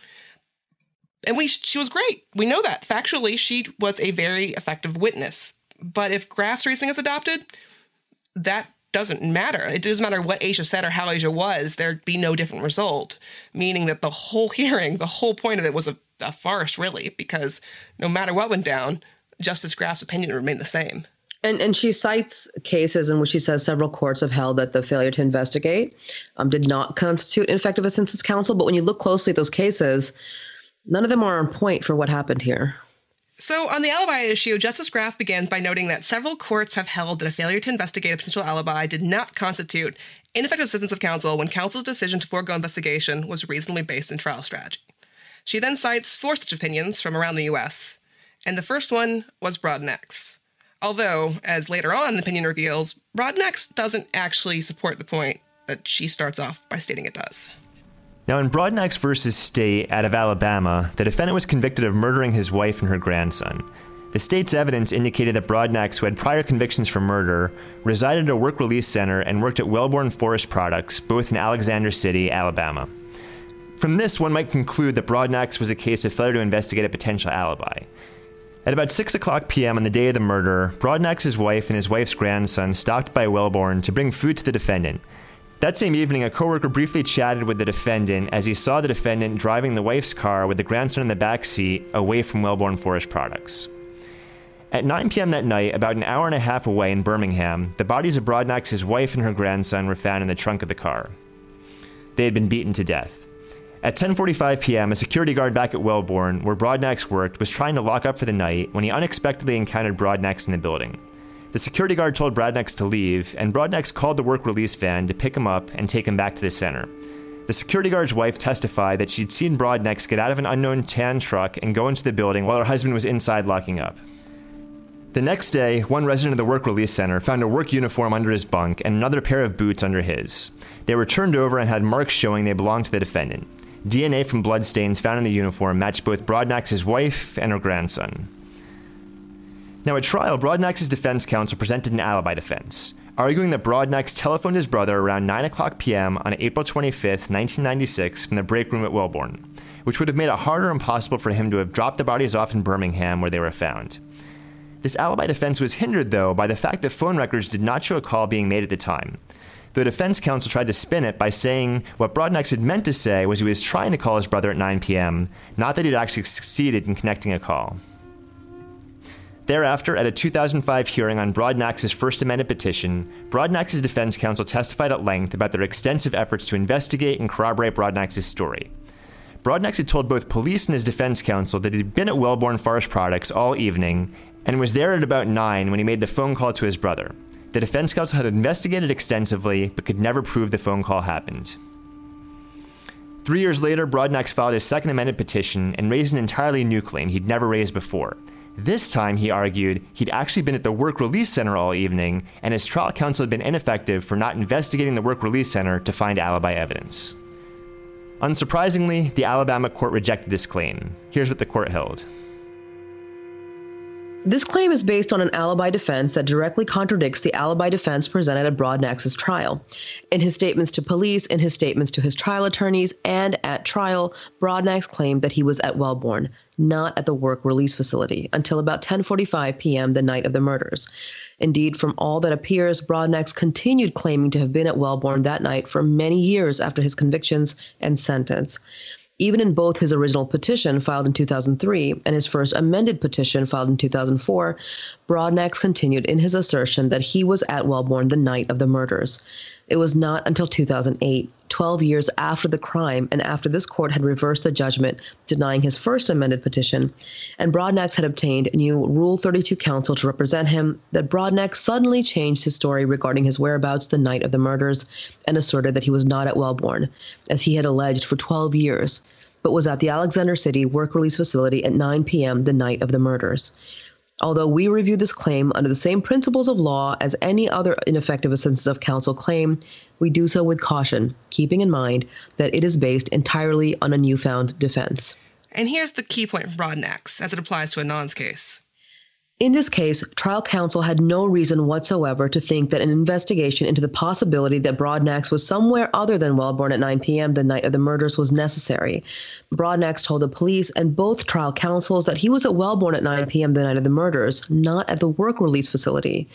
And we, she was great. We know that. Factually, she was a very effective witness. But if Graff's reasoning is adopted, that doesn't matter. It doesn't matter what Asia said or how Asia was. There'd be no different result, meaning that the whole hearing, the whole point of it was a, a farce, really, because no matter what went down, Justice Graf's opinion remained the same. And and she cites cases in which she says several courts have held that the failure to investigate um, did not constitute ineffective assistance of counsel. But when you look closely at those cases, none of them are on point for what happened here. So on the alibi issue, Justice Graf begins by noting that several courts have held that a failure to investigate a potential alibi did not constitute ineffective assistance of counsel when counsel's decision to forego investigation was reasonably based in trial strategy. She then cites four such opinions from around the U S, and the first one was Broadnax. Although, as later on the opinion reveals, Broadnax doesn't actually support the point that she starts off by stating it does. Now, in Broadnax versus State out of Alabama, the defendant was convicted of murdering his wife and her grandson. The state's evidence indicated that Broadnax, who had prior convictions for murder, resided at a work release center and worked at Wellborn Forest Products, both in Alexander City, Alabama. From this, one might conclude that Broadnax was a case of failure to investigate a potential alibi. At about six o'clock p.m. on the day of the murder, Broadnax's wife and his wife's grandson stopped by Wellborn to bring food to the defendant. That same evening, a coworker briefly chatted with the defendant as he saw the defendant driving the wife's car with the grandson in the back seat away from Wellborn Forest Products. At nine p.m. that night, about an hour and a half away in Birmingham, the bodies of Broadnax's wife and her grandson were found in the trunk of the car. They had been beaten to death. At ten forty-five p.m., a security guard back at Wellborn, where Broadnax worked, was trying to lock up for the night when he unexpectedly encountered Broadnax in the building. The security guard told Broadnax to leave, and Broadnax called the work release van to pick him up and take him back to the center. The security guard's wife testified that she'd seen Broadnax get out of an unknown tan truck and go into the building while her husband was inside locking up. The next day, one resident of the work release center found a work uniform under his bunk and another pair of boots under his. They were turned over and had marks showing they belonged to the defendant. D N A from bloodstains found in the uniform matched both Broadnax's wife and her grandson. Now at trial, Broadnax's defense counsel presented an alibi defense, arguing that Broadnax telephoned his brother around nine o'clock p.m. on April twenty-fifth, nineteen ninety-six from the break room at Wellborn, which would have made it harder and impossible for him to have dropped the bodies off in Birmingham where they were found. This alibi defense was hindered, though, by the fact that phone records did not show a call being made at the time. The defense counsel tried to spin it by saying what Broadnax had meant to say was he was trying to call his brother at nine p.m., not that he'd actually succeeded in connecting a call. Thereafter, at a two thousand five hearing on Broadnax's First Amendment petition, Broadnax's defense counsel testified at length about their extensive efforts to investigate and corroborate Broadnax's story. Broadnax had told both police and his defense counsel that he'd been at Wellborn Forest Products all evening and was there at about nine when he made the phone call to his brother. The defense counsel had investigated extensively, but could never prove the phone call happened. Three years later, Broadnax filed his Second Amendment petition and raised an entirely new claim he'd never raised before. This time, he argued, he'd actually been at the work release center all evening, and his trial counsel had been ineffective for not investigating the work release center to find alibi evidence. Unsurprisingly, the Alabama court rejected this claim. Here's what the court held. This claim is based on an alibi defense that directly contradicts the alibi defense presented at Broadnax's trial. In his statements to police, in his statements to his trial attorneys, and at trial, Broadnax claimed that he was at Wellborn, not at the work release facility, until about ten forty-five p.m. the night of the murders. Indeed, from all that appears, Broadnax continued claiming to have been at Wellborn that night for many years after his convictions and sentence. Even in both his original petition filed in two thousand three and his first amended petition filed in two thousand four, Broadnax continued in his assertion that he was at Wellborn the night of the murders. It was not until two thousand eight, twelve years after the crime and after this court had reversed the judgment denying his first amended petition, and Broadnax had obtained a new Rule thirty-two counsel to represent him, that Broadnax suddenly changed his story regarding his whereabouts the night of the murders and asserted that he was not at Wellborn, as he had alleged for twelve years, but was at the Alexander City work release facility at nine p.m. the night of the murders. Although we review this claim under the same principles of law as any other ineffective assistance of counsel claim, we do so with caution, keeping in mind that it is based entirely on a newfound defense. And here's the key point from Broadnax, as it applies to Anand's case. In this case, trial counsel had no reason whatsoever to think that an investigation into the possibility that Broadnax was somewhere other than Wellborn at nine p.m. the night of the murders was necessary. Broadnax told the police and both trial counsels that he was at Wellborn at nine p.m. the night of the murders, not at the work release facility.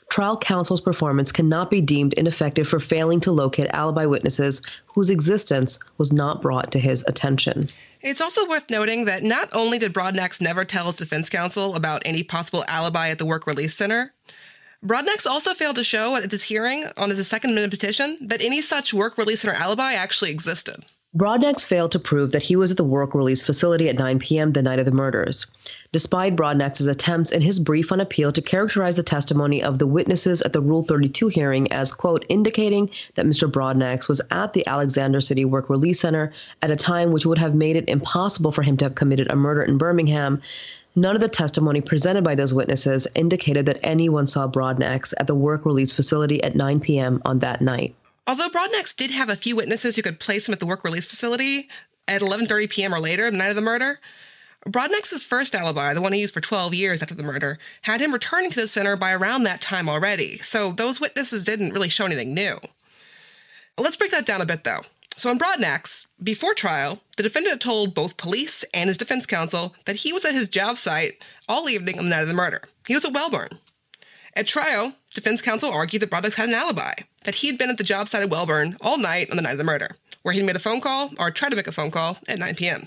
trial counsel's performance cannot be deemed ineffective for failing to locate alibi witnesses whose existence was not brought to his attention. It's also worth noting that not only did Broadnax never tell his defense counsel about any possible alibi at the Work Release Center, Broadnax also failed to show at his hearing on his second amendment petition that any such Work Release Center alibi actually existed. Broadnax failed to prove that he was at the work release facility at nine p.m. the night of the murders. Despite Broadnax's attempts in his brief on appeal to characterize the testimony of the witnesses at the Rule thirty-two hearing as, quote, indicating that Mister Broadnax was at the Alexander City Work Release Center at a time which would have made it impossible for him to have committed a murder in Birmingham, none of the testimony presented by those witnesses indicated that anyone saw Broadnax at the work release facility at nine p.m. on that night. Although Broadnax did have a few witnesses who could place him at the work release facility at eleven thirty p.m. or later the night of the murder, Broadnax's first alibi, the one he used for twelve years after the murder, had him returning to the center by around that time already, so those witnesses didn't really show anything new. Let's break that down a bit, though. So in Broadnax, before trial, the defendant had told both police and his defense counsel that he was at his job site all evening on the night of the murder. He was at Wellborn. At trial, defense counsel argued that Broadnax had an alibi, that he'd been at the job site at Wellborn all night on the night of the murder, where he'd made a phone call or tried to make a phone call at nine p.m.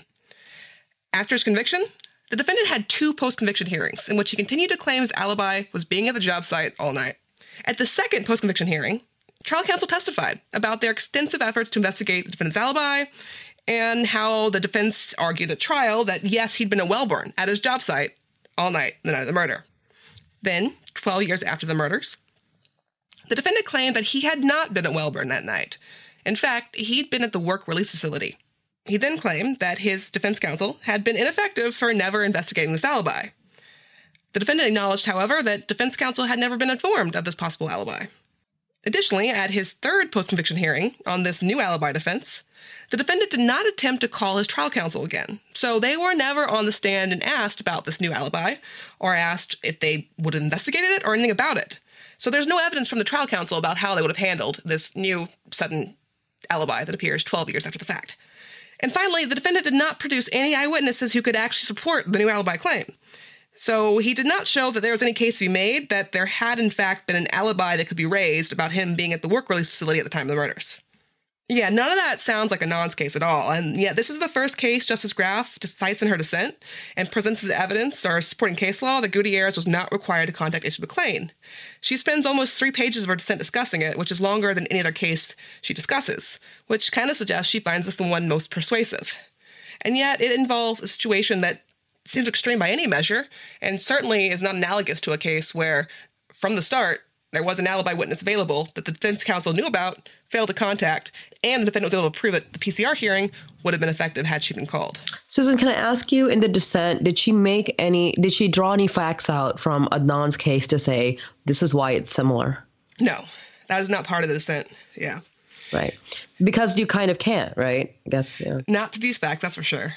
After his conviction, the defendant had two post-conviction hearings in which he continued to claim his alibi was being at the job site all night. At the second post-conviction hearing, trial counsel testified about their extensive efforts to investigate the defendant's alibi and how the defense argued at trial that, yes, he'd been at Wellborn at his job site all night the night of the murder. Then, twelve years after the murders, the defendant claimed that he had not been at Wellborn that night. In fact, he'd been at the work release facility. He then claimed that his defense counsel had been ineffective for never investigating this alibi. The defendant acknowledged, however, that defense counsel had never been informed of this possible alibi. Additionally, at his third post-conviction hearing on this new alibi defense, the defendant did not attempt to call his trial counsel again, so they were never on the stand and asked about this new alibi, or asked if they would have investigated it or anything about it. So there's no evidence from the trial counsel about how they would have handled this new sudden alibi that appears twelve years after the fact. And finally, the defendant did not produce any eyewitnesses who could actually support the new alibi claim. So he did not show that there was any case to be made that there had in fact been an alibi that could be raised about him being at the work release facility at the time of the murders. Yeah, none of that sounds like a nonce case at all. And yet this is the first case Justice Graff cites in her dissent and presents as evidence or supporting case law that Gutierrez was not required to contact Agent McClain. She spends almost three pages of her dissent discussing it, which is longer than any other case she discusses, which kind of suggests she finds this the one most persuasive. And yet it involves a situation that seems extreme by any measure, and certainly is not analogous to a case where, from the start, there was an alibi witness available that the defense counsel knew about, failed to contact, and the defendant was able to prove that the P C R hearing would have been effective had she been called. Susan, can I ask you, in the dissent, did she make any, did she draw any facts out from Adnan's case to say, this is why it's similar? No, that is not part of the dissent, yeah. Right. Because you kind of can't, right? I guess, yeah. Not to these facts, that's for sure.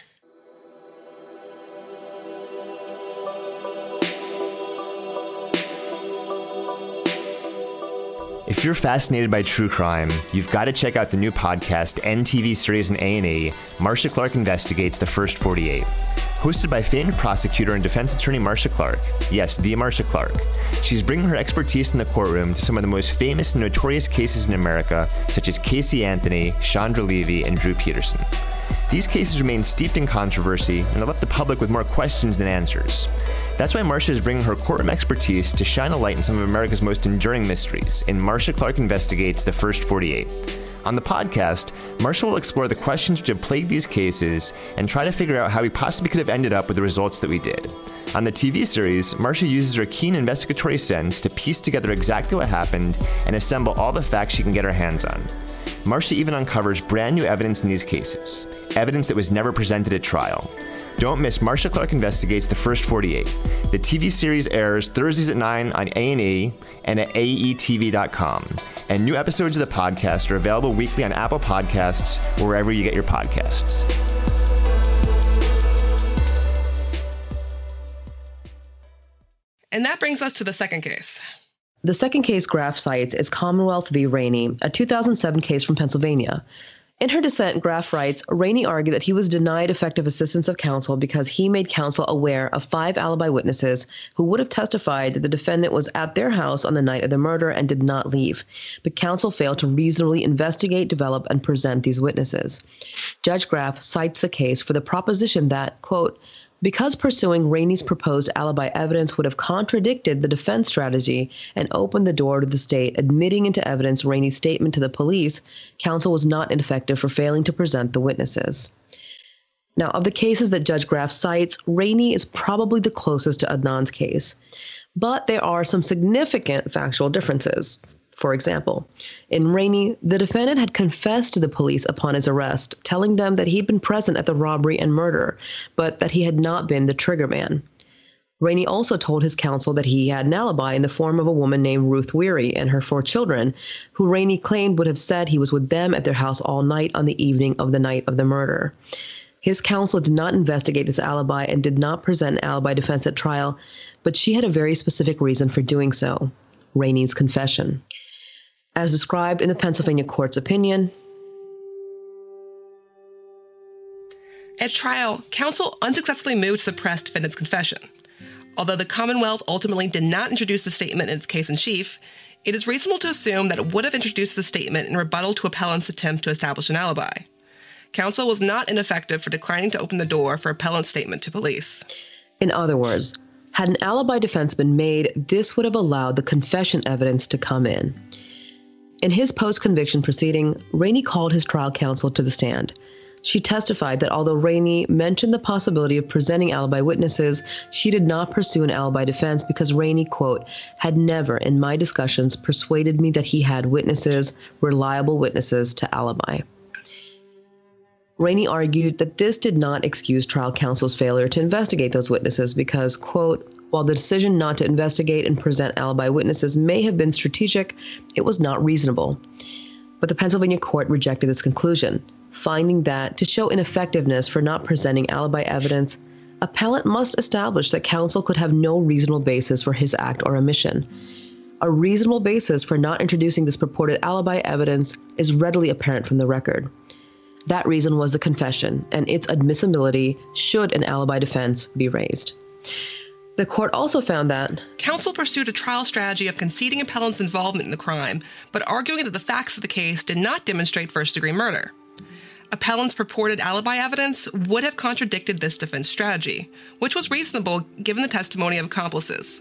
If you're fascinated by true crime, you've got to check out the new podcast and T V series in A and E, Marcia Clark Investigates the First forty-eight. Hosted by famed prosecutor and defense attorney Marcia Clark. Yes, the Marcia Clark. She's bringing her expertise in the courtroom to some of the most famous and notorious cases in America, such as Casey Anthony, Chandra Levy, and Drew Peterson. These cases remain steeped in controversy and have left the public with more questions than answers. That's why Marcia is bringing her courtroom expertise to shine a light on some of America's most enduring mysteries in Marcia Clark Investigates the First forty-eight. On the podcast, Marcia will explore the questions which have plagued these cases and try to figure out how we possibly could have ended up with the results that we did. On the T V series, Marcia uses her keen investigatory sense to piece together exactly what happened and assemble all the facts she can get her hands on. Marcia even uncovers brand new evidence in these cases, evidence that was never presented at trial. Don't miss Marcia Clark Investigates the First forty-eight. The T V series airs Thursdays at nine on A and E and at A E T V dot com. And new episodes of the podcast are available weekly on Apple Podcasts or wherever you get your podcasts. And that brings us to the second case. The second case Graff cites is Commonwealth v. Rainey, a two thousand seven case from Pennsylvania. In her dissent, Graff writes, Rainey argued that he was denied effective assistance of counsel because he made counsel aware of five alibi witnesses who would have testified that the defendant was at their house on the night of the murder and did not leave. But counsel failed to reasonably investigate, develop, and present these witnesses. Judge Graff cites the case for the proposition that, quote, because pursuing Rainey's proposed alibi evidence would have contradicted the defense strategy and opened the door to the state admitting into evidence Rainey's statement to the police, counsel was not ineffective for failing to present the witnesses. Now, of the cases that Judge Graff cites, Rainey is probably the closest to Adnan's case, but there are some significant factual differences. For example, in Rainey, the defendant had confessed to the police upon his arrest, telling them that he'd been present at the robbery and murder, but that he had not been the triggerman. Rainey also told his counsel that he had an alibi in the form of a woman named Ruth Weary and her four children, who Rainey claimed would have said he was with them at their house all night on the evening of the night of the murder. His counsel did not investigate this alibi and did not present an alibi defense at trial, but she had a very specific reason for doing so: Rainey's confession. As described in the Pennsylvania court's opinion, at trial, counsel unsuccessfully moved to suppress defendant's confession. Although the Commonwealth ultimately did not introduce the statement in its case in chief, it is reasonable to assume that it would have introduced the statement in rebuttal to appellant's attempt to establish an alibi. Counsel was not ineffective for declining to open the door for appellant's statement to police. In other words, had an alibi defense been made, this would have allowed the confession evidence to come in. In his post-conviction proceeding, Rainey called his trial counsel to the stand. She testified that although Rainey mentioned the possibility of presenting alibi witnesses, she did not pursue an alibi defense because Rainey, quote, had never in my discussions persuaded me that he had witnesses, reliable witnesses to alibi. Rainey argued that this did not excuse trial counsel's failure to investigate those witnesses because, quote, while the decision not to investigate and present alibi witnesses may have been strategic, it was not reasonable. But the Pennsylvania court rejected this conclusion, finding that to show ineffectiveness for not presenting alibi evidence, appellant must establish that counsel could have no reasonable basis for his act or omission. A reasonable basis for not introducing this purported alibi evidence is readily apparent from the record. That reason was the confession and its admissibility should an alibi defense be raised. The court also found that counsel pursued a trial strategy of conceding appellant's involvement in the crime, but arguing that the facts of the case did not demonstrate first-degree murder. Appellant's purported alibi evidence would have contradicted this defense strategy, which was reasonable given the testimony of accomplices.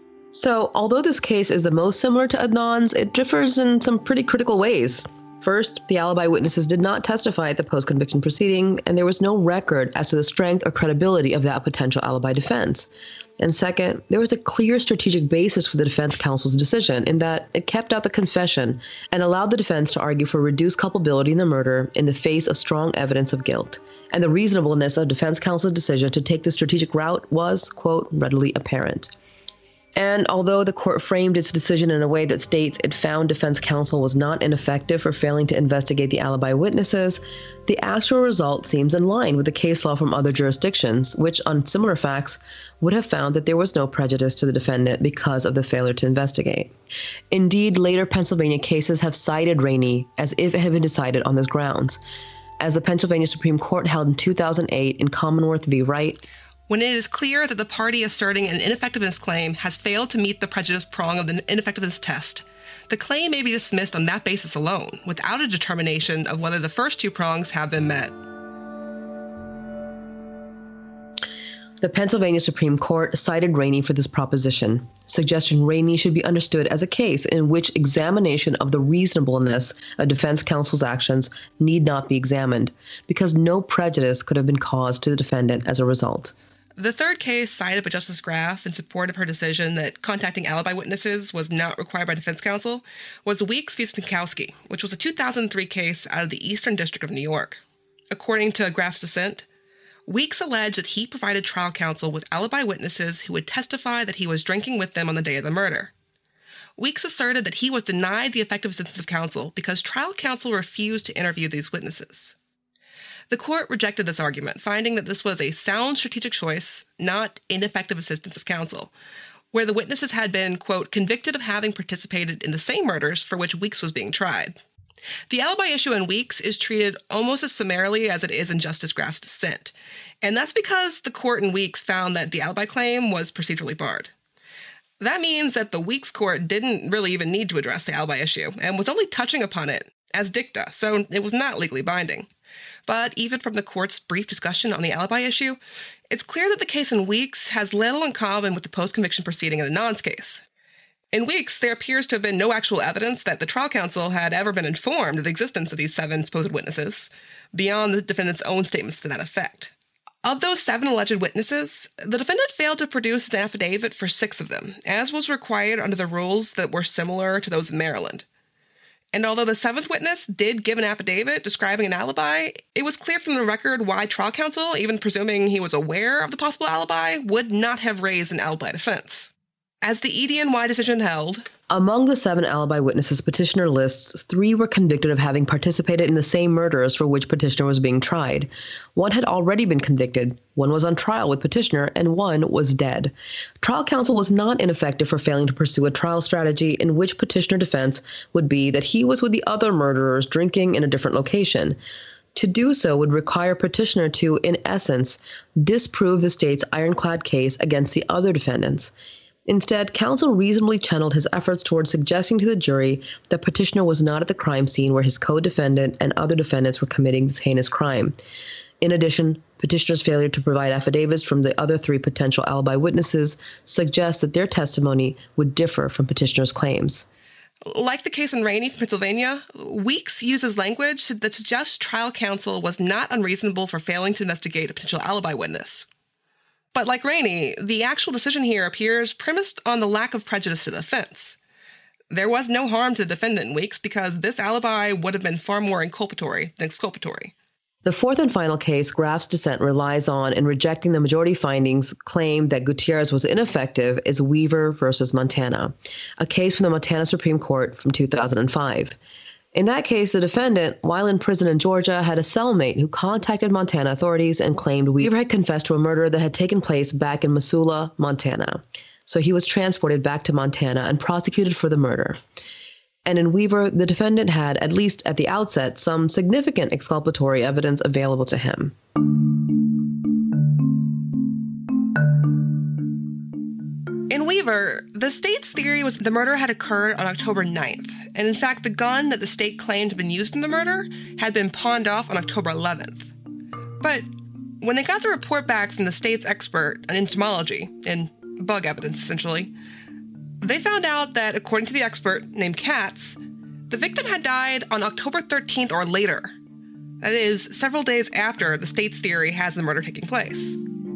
So, although this case is the most similar to Adnan's, it differs in some pretty critical ways. First, the alibi witnesses did not testify at the post-conviction proceeding, and there was no record as to the strength or credibility of that potential alibi defense. And second, there was a clear strategic basis for the defense counsel's decision in that it kept out the confession and allowed the defense to argue for reduced culpability in the murder in the face of strong evidence of guilt. And the reasonableness of defense counsel's decision to take the strategic route was, quote, readily apparent. And although the court framed its decision in a way that states it found defense counsel was not ineffective for failing to investigate the alibi witnesses, the actual result seems in line with the case law from other jurisdictions, which, on similar facts, would have found that there was no prejudice to the defendant because of the failure to investigate. Indeed, later Pennsylvania cases have cited Rainey as if it had been decided on those grounds. As the Pennsylvania Supreme Court held in two thousand eight in Commonwealth v. Wright, when it is clear that the party asserting an ineffectiveness claim has failed to meet the prejudice prong of the ineffectiveness test, the claim may be dismissed on that basis alone, without a determination of whether the first two prongs have been met. The Pennsylvania Supreme Court cited Rainey for this proposition, suggesting Rainey should be understood as a case in which examination of the reasonableness of defense counsel's actions need not be examined, because no prejudice could have been caused to the defendant as a result. The third case cited by Justice Graff in support of her decision that contacting alibi witnesses was not required by defense counsel was Weeks v. Stankowski, which was a two thousand three case out of the Eastern District of New York. According to Graff's dissent, Weeks alleged that he provided trial counsel with alibi witnesses who would testify that he was drinking with them on the day of the murder. Weeks asserted that he was denied the effective assistance of counsel because trial counsel refused to interview these witnesses. The court rejected this argument, finding that this was a sound strategic choice, not ineffective assistance of counsel, where the witnesses had been, quote, convicted of having participated in the same murders for which Weeks was being tried. The alibi issue in Weeks is treated almost as summarily as it is in Justice Graf's dissent, and that's because the court in Weeks found that the alibi claim was procedurally barred. That means that the Weeks court didn't really even need to address the alibi issue, and was only touching upon it as dicta, so it was not legally binding. But even from the court's brief discussion on the alibi issue, it's clear that the case in Weeks has little in common with the post-conviction proceeding in the Nance case. In Weeks, there appears to have been no actual evidence that the trial counsel had ever been informed of the existence of these seven supposed witnesses, beyond the defendant's own statements to that effect. Of those seven alleged witnesses, the defendant failed to produce an affidavit for six of them, as was required under the rules that were similar to those in Maryland. And although the seventh witness did give an affidavit describing an alibi, it was clear from the record why trial counsel, even presuming he was aware of the possible alibi, would not have raised an alibi defense. As the E D N Y decision held, among the seven alibi witnesses petitioner lists, three were convicted of having participated in the same murders for which petitioner was being tried. One had already been convicted, one was on trial with petitioner, and one was dead. Trial counsel was not ineffective for failing to pursue a trial strategy in which petitioner defense would be that he was with the other murderers drinking in a different location. To do so would require petitioner to, in essence, disprove the state's ironclad case against the other defendants. Instead, counsel reasonably channeled his efforts towards suggesting to the jury that petitioner was not at the crime scene where his co-defendant and other defendants were committing this heinous crime. In addition, petitioner's failure to provide affidavits from the other three potential alibi witnesses suggests that their testimony would differ from petitioner's claims. Like the case in Rainey from Pennsylvania, Weeks uses language that suggests trial counsel was not unreasonable for failing to investigate a potential alibi witness. But like Rainey, the actual decision here appears premised on the lack of prejudice to the defense. There was no harm to the defendant in Weeks because this alibi would have been far more inculpatory than exculpatory. The fourth and final case Graf's dissent relies on in rejecting the majority findings claim that Gutierrez was ineffective is Weaver versus Montana, a case from the Montana Supreme Court from two thousand five. In that case, the defendant, while in prison in Georgia, had a cellmate who contacted Montana authorities and claimed Weaver had confessed to a murder that had taken place back in Missoula, Montana. So he was transported back to Montana and prosecuted for the murder. And in Weaver, the defendant had, at least at the outset, some significant exculpatory evidence available to him. In Weaver, the state's theory was that the murder had occurred on October ninth, and in fact, the gun that the state claimed had been used in the murder had been pawned off on October eleventh. But when they got the report back from the state's expert on entomology, and bug evidence essentially, they found out that, according to the expert named Katz, the victim had died on October thirteenth or later. That is, several days after the state's theory has the murder taking place.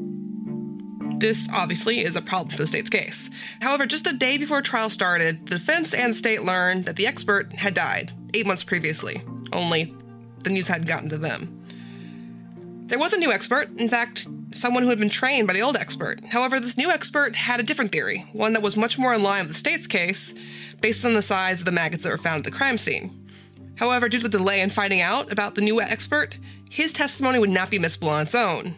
This, obviously, is a problem for the state's case. However, just a day before trial started, the defense and the state learned that the expert had died eight months previously, only the news hadn't gotten to them. There was a new expert, in fact, someone who had been trained by the old expert. However, this new expert had a different theory, one that was much more in line with the state's case, based on the size of the maggots that were found at the crime scene. However, due to the delay in finding out about the new expert, his testimony would not be admissible on its own.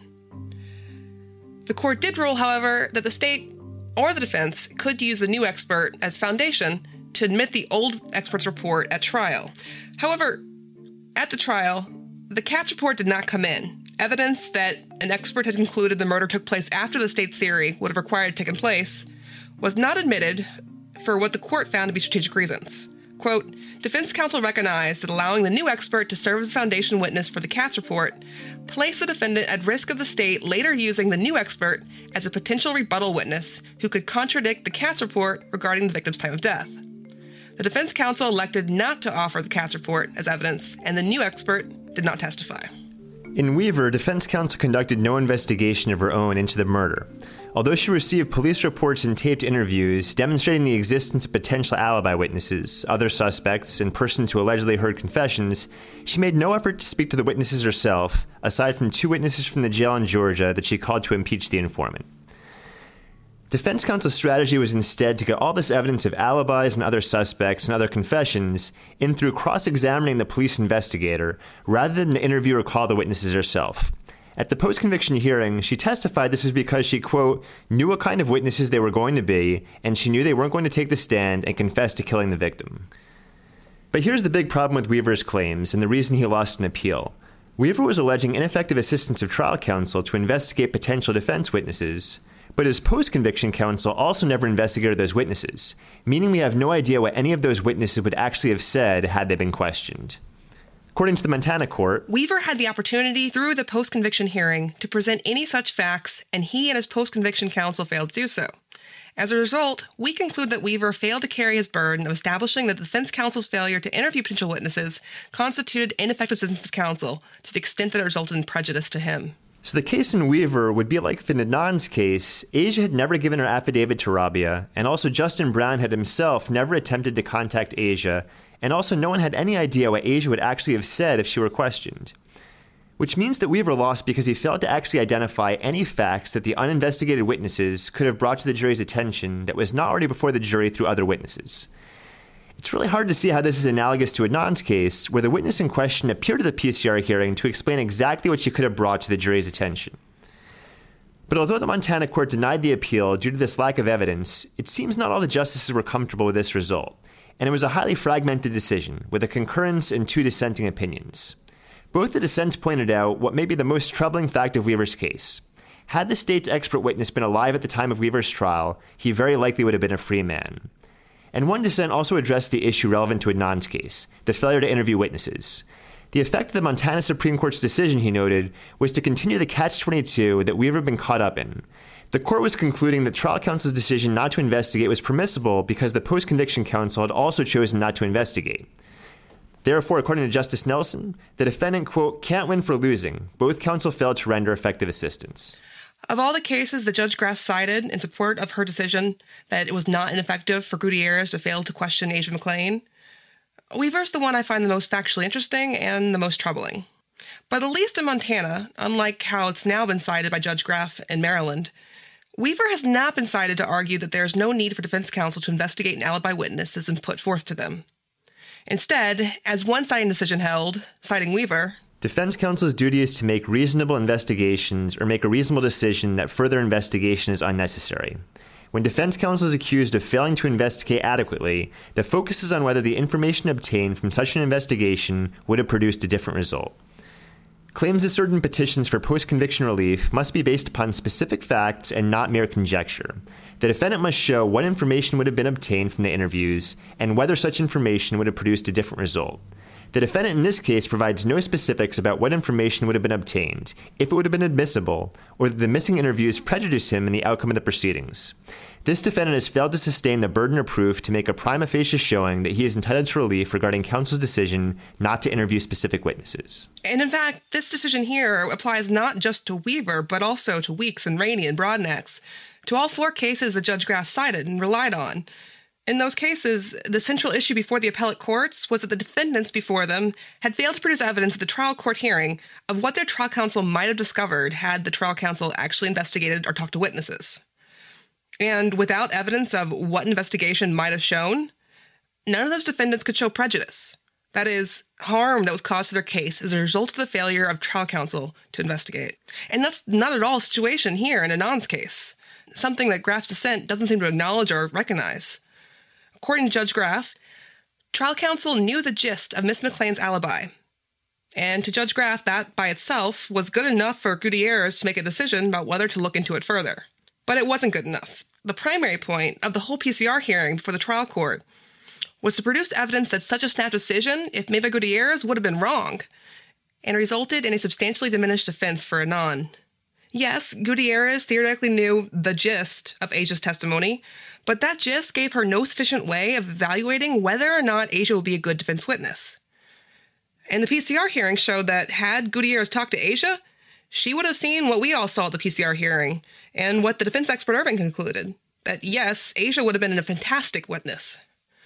The court did rule, however, that the state or the defense could use the new expert as foundation to admit the old expert's report at trial. However, at the trial, the Katz report did not come in. Evidence that an expert had concluded the murder took place after the state's theory would have required taken place was not admitted for what the court found to be strategic reasons. Quote, defense counsel recognized that allowing the new expert to serve as foundation witness for the Katz report placed the defendant at risk of the state later using the new expert as a potential rebuttal witness who could contradict the Katz report regarding the victim's time of death. The defense counsel elected not to offer the Katz report as evidence, and the new expert did not testify. In Weaver, defense counsel conducted no investigation of her own into the murder. Although she received police reports and taped interviews demonstrating the existence of potential alibi witnesses, other suspects, and persons who allegedly heard confessions, she made no effort to speak to the witnesses herself, aside from two witnesses from the jail in Georgia that she called to impeach the informant. Defense counsel's strategy was instead to get all this evidence of alibis and other suspects and other confessions in through cross-examining the police investigator, rather than to interview or call the witnesses herself. At the post-conviction hearing, she testified this was because she, quote, knew what kind of witnesses they were going to be, and she knew they weren't going to take the stand and confess to killing the victim. But here's the big problem with Weaver's claims and the reason he lost an appeal. Weaver was alleging ineffective assistance of trial counsel to investigate potential defense witnesses, but his post-conviction counsel also never investigated those witnesses, meaning we have no idea what any of those witnesses would actually have said had they been questioned. According to the Montana court, Weaver had the opportunity through the post-conviction hearing to present any such facts, and he and his post-conviction counsel failed to do so. As a result, we conclude that Weaver failed to carry his burden of establishing that the defense counsel's failure to interview potential witnesses constituted ineffective assistance of counsel to the extent that it resulted in prejudice to him. So the case in Weaver would be like if in Adnan's case, Asia had never given her affidavit to Rabia, and also Justin Brown had himself never attempted to contact Asia, and also no one had any idea what Asia would actually have said if she were questioned. Which means that Weaver lost because he failed to actually identify any facts that the uninvestigated witnesses could have brought to the jury's attention that was not already before the jury through other witnesses. It's really hard to see how this is analogous to Adnan's case, where the witness in question appeared at the P C R hearing to explain exactly what she could have brought to the jury's attention. But although the Montana court denied the appeal due to this lack of evidence, it seems not all the justices were comfortable with this result, and it was a highly fragmented decision, with a concurrence and two dissenting opinions. Both the dissents pointed out what may be the most troubling fact of Weaver's case. Had the state's expert witness been alive at the time of Weaver's trial, he very likely would have been a free man. And one dissent also addressed the issue relevant to Adnan's case, the failure to interview witnesses. The effect of the Montana Supreme Court's decision, he noted, was to continue the catch twenty-two that Weaver had been caught up in. The court was concluding that trial counsel's decision not to investigate was permissible because the post-conviction counsel had also chosen not to investigate. Therefore, according to Justice Nelson, the defendant, quote, can't win for losing. Both counsel failed to render effective assistance. Of all the cases that Judge Graff cited in support of her decision that it was not ineffective for Gutierrez to fail to question Asia McClain, Weaver's the one I find the most factually interesting and the most troubling. But at least in Montana, unlike how it's now been cited by Judge Graff in Maryland, Weaver has not been cited to argue that there is no need for defense counsel to investigate an alibi witness that's been put forth to them. Instead, as one citing decision held, citing Weaver, defense counsel's duty is to make reasonable investigations or make a reasonable decision that further investigation is unnecessary. When defense counsel is accused of failing to investigate adequately, the focus is on whether the information obtained from such an investigation would have produced a different result. Claims of certain petitions for post-conviction relief must be based upon specific facts and not mere conjecture. The defendant must show what information would have been obtained from the interviews and whether such information would have produced a different result. The defendant in this case provides no specifics about what information would have been obtained, if it would have been admissible, or that the missing interviews prejudiced him in the outcome of the proceedings. This defendant has failed to sustain the burden of proof to make a prima facie showing that he is entitled to relief regarding counsel's decision not to interview specific witnesses. And in fact, this decision here applies not just to Weaver, but also to Weeks and Rainey and Broadnax, to all four cases that Judge Graff cited and relied on. In those cases, the central issue before the appellate courts was that the defendants before them had failed to produce evidence at the trial court hearing of what their trial counsel might have discovered had the trial counsel actually investigated or talked to witnesses. And without evidence of what investigation might have shown, none of those defendants could show prejudice. That is, harm that was caused to their case as a result of the failure of trial counsel to investigate. And that's not at all a situation here in Adnan's case, something that Graff's dissent doesn't seem to acknowledge or recognize. According to Judge Graff, trial counsel knew the gist of Miss McClain's alibi. And to Judge Graff, that by itself was good enough for Gutierrez to make a decision about whether to look into it further. But it wasn't good enough. The primary point of the whole P C R hearing before the trial court was to produce evidence that such a snap decision, if made by Gutierrez, would have been wrong, and resulted in a substantially diminished defense for Adnan. Yes, Gutierrez theoretically knew the gist of Asia's testimony, but that gist gave her no sufficient way of evaluating whether or not Asia would be a good defense witness. And the P C R hearing showed that had Gutierrez talked to Asia, she would have seen what we all saw at the P C R hearing, and what the defense expert Irving concluded, that yes, Asia would have been a fantastic witness.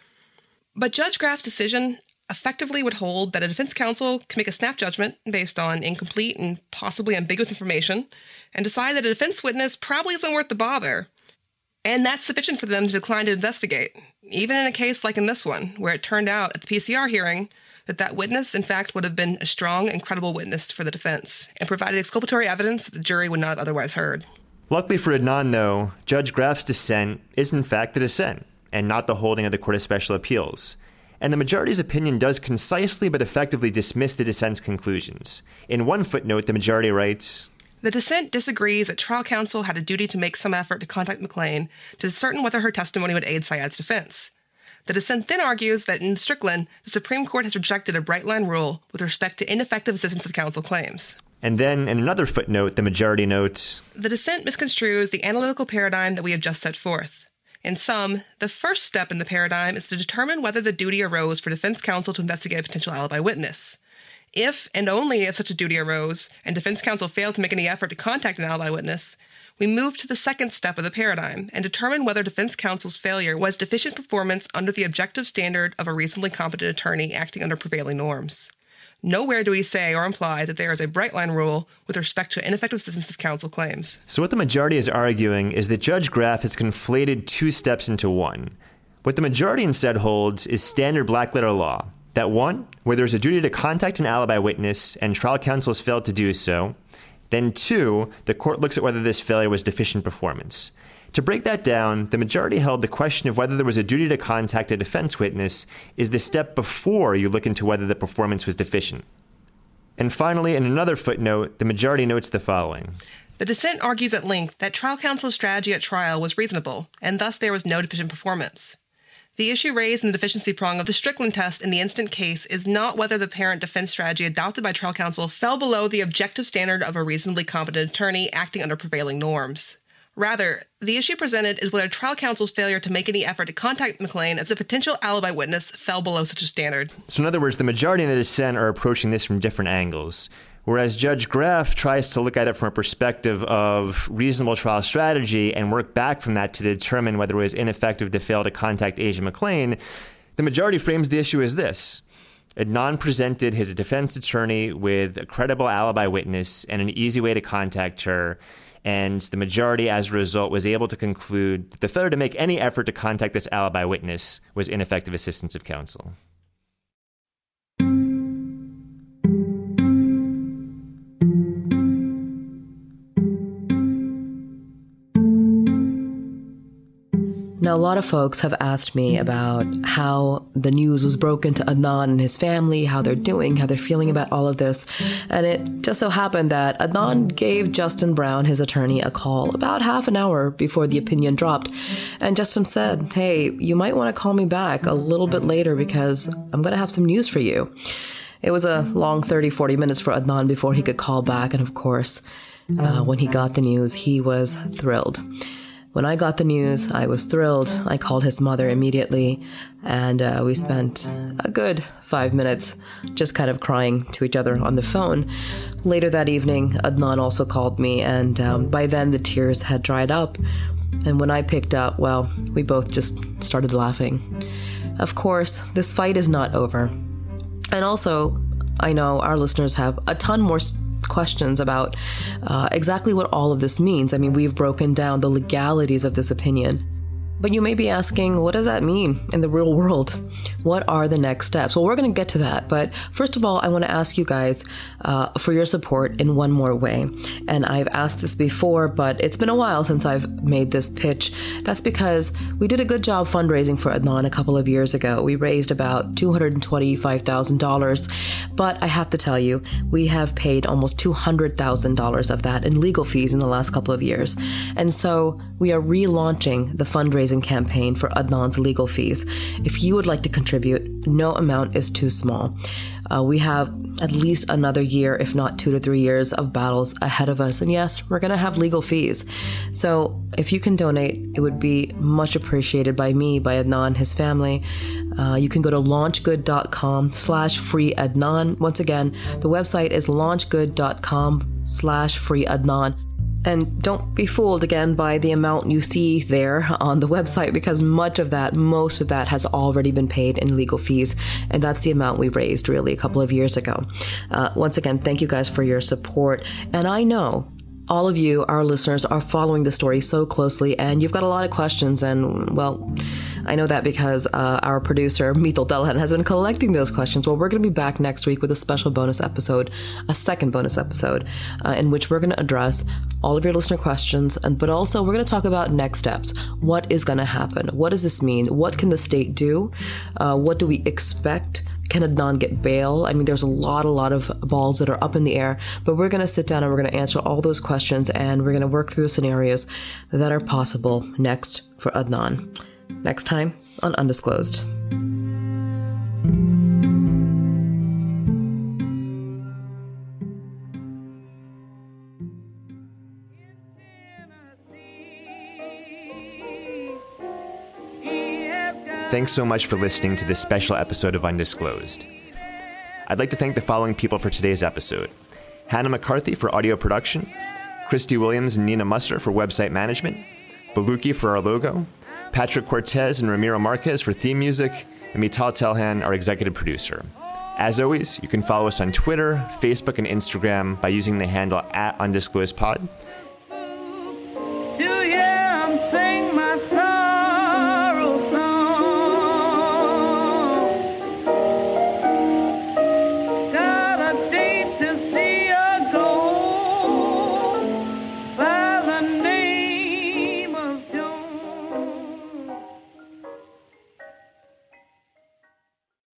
But Judge Graff's decision effectively would hold that a defense counsel can make a snap judgment based on incomplete and possibly ambiguous information, and decide that a defense witness probably isn't worth the bother. And that's sufficient for them to decline to investigate, even in a case like in this one, where it turned out at the P C R hearing that that witness, in fact, would have been a strong and credible witness for the defense, and provided exculpatory evidence that the jury would not have otherwise heard. Luckily for Adnan, though, Judge Graff's dissent is in fact the dissent, and not the holding of the Court of Special Appeals. And the majority's opinion does concisely but effectively dismiss the dissent's conclusions. In one footnote, the majority writes, "The dissent disagrees that trial counsel had a duty to make some effort to contact McLean to ascertain whether her testimony would aid Syed's defense. The dissent then argues that in Strickland, the Supreme Court has rejected a bright-line rule with respect to ineffective assistance of counsel claims." And then, in another footnote, the majority notes, "The dissent misconstrues the analytical paradigm that we have just set forth. In sum, the first step in the paradigm is to determine whether the duty arose for defense counsel to investigate a potential alibi witness. If, and only if such a duty arose, and defense counsel failed to make any effort to contact an alibi witness, we move to the second step of the paradigm and determine whether defense counsel's failure was deficient performance under the objective standard of a reasonably competent attorney acting under prevailing norms. Nowhere do we say or imply that there is a bright-line rule with respect to ineffective assistance of counsel claims." So what the majority is arguing is that Judge Graff has conflated two steps into one. What the majority instead holds is standard black-letter law, that one, where there's a duty to contact an alibi witness and trial counsel has failed to do so, then two, the court looks at whether this failure was deficient performance. To break that down, the majority held the question of whether there was a duty to contact a defense witness is the step before you look into whether the performance was deficient. And finally, in another footnote, the majority notes the following. "The dissent argues at length that trial counsel's strategy at trial was reasonable, and thus there was no deficient performance. The issue raised in the deficiency prong of the Strickland test in the instant case is not whether the apparent defense strategy adopted by trial counsel fell below the objective standard of a reasonably competent attorney acting under prevailing norms. Rather, the issue presented is whether trial counsel's failure to make any effort to contact McLean as a potential alibi witness fell below such a standard." So in other words, the majority and the dissent are approaching this from different angles. Whereas Judge Graff tries to look at it from a perspective of reasonable trial strategy and work back from that to determine whether it was ineffective to fail to contact Asia McLean, the majority frames the issue as this. Adnan presented his defense attorney with a credible alibi witness and an easy way to contact her, and the majority, as a result, was able to conclude that the failure to make any effort to contact this alibi witness was ineffective assistance of counsel. Now, a lot of folks have asked me about how the news was broken to Adnan and his family, how they're doing, how they're feeling about all of this. And it just so happened that Adnan gave Justin Brown, his attorney, a call about half an hour before the opinion dropped. And Justin said, "Hey, you might want to call me back a little bit later because I'm going to have some news for you." It was a long thirty, forty minutes for Adnan before he could call back. And of course, uh, when he got the news, he was thrilled. When I got the news, I was thrilled. I called his mother immediately, and uh, we spent a good five minutes just kind of crying to each other on the phone. Later that evening, Adnan also called me, and um, by then the tears had dried up. And when I picked up, well, we both just started laughing. Of course, this fight is not over. And also, I know our listeners have a ton more questions about uh, exactly what all of this means. I mean, we've broken down the legalities of this opinion. But you may be asking, what does that mean in the real world? What are the next steps? Well, we're going to get to that. But first of all, I want to ask you guys uh, for your support in one more way. And I've asked this before, but it's been a while since I've made this pitch. That's because we did a good job fundraising for Adnan a couple of years ago. We raised about two hundred twenty-five thousand dollars. But I have to tell you, we have paid almost two hundred thousand dollars of that in legal fees in the last couple of years. And so we are relaunching the fundraising campaign for Adnan's legal fees. If you would like to contribute, no amount is too small. Uh, we have at least another year, if not two to three years of battles ahead of us. And yes, we're going to have legal fees. So if you can donate, it would be much appreciated by me, by Adnan, his family. Uh, you can go to launchgood.com slash free Adnan. Once again, the website is launchgood.com slash free Adnan. And don't be fooled again by the amount you see there on the website, because much of that, most of that has already been paid in legal fees. And that's the amount we raised really a couple of years ago. Uh, once again, thank you guys for your support. And I know all of you, our listeners, are following the story so closely, and you've got a lot of questions. And, well, I know that because uh, our producer, Mithil Delhan, has been collecting those questions. Well, we're going to be back next week with a special bonus episode, a second bonus episode, uh, in which we're going to address all of your listener questions, and but also we're going to talk about next steps. What is going to happen? What does this mean? What can the state do? Uh, what do we expect? Can Adnan get bail? I mean, there's a lot, a lot of balls that are up in the air, but we're going to sit down and we're going to answer all those questions, and we're going to work through the scenarios that are possible next for Adnan. Next time on Undisclosed. Thanks so much for listening to this special episode of Undisclosed. I'd like to thank the following people for today's episode: Hannah McCarthy for audio production, Christy Williams and Nina Musser for website management, Baluki for our logo, Patrick Cortez and Ramiro Marquez for theme music, and Mithil Delhan, our executive producer. As always, you can follow us on Twitter, Facebook, and Instagram by using the handle at UndisclosedPod.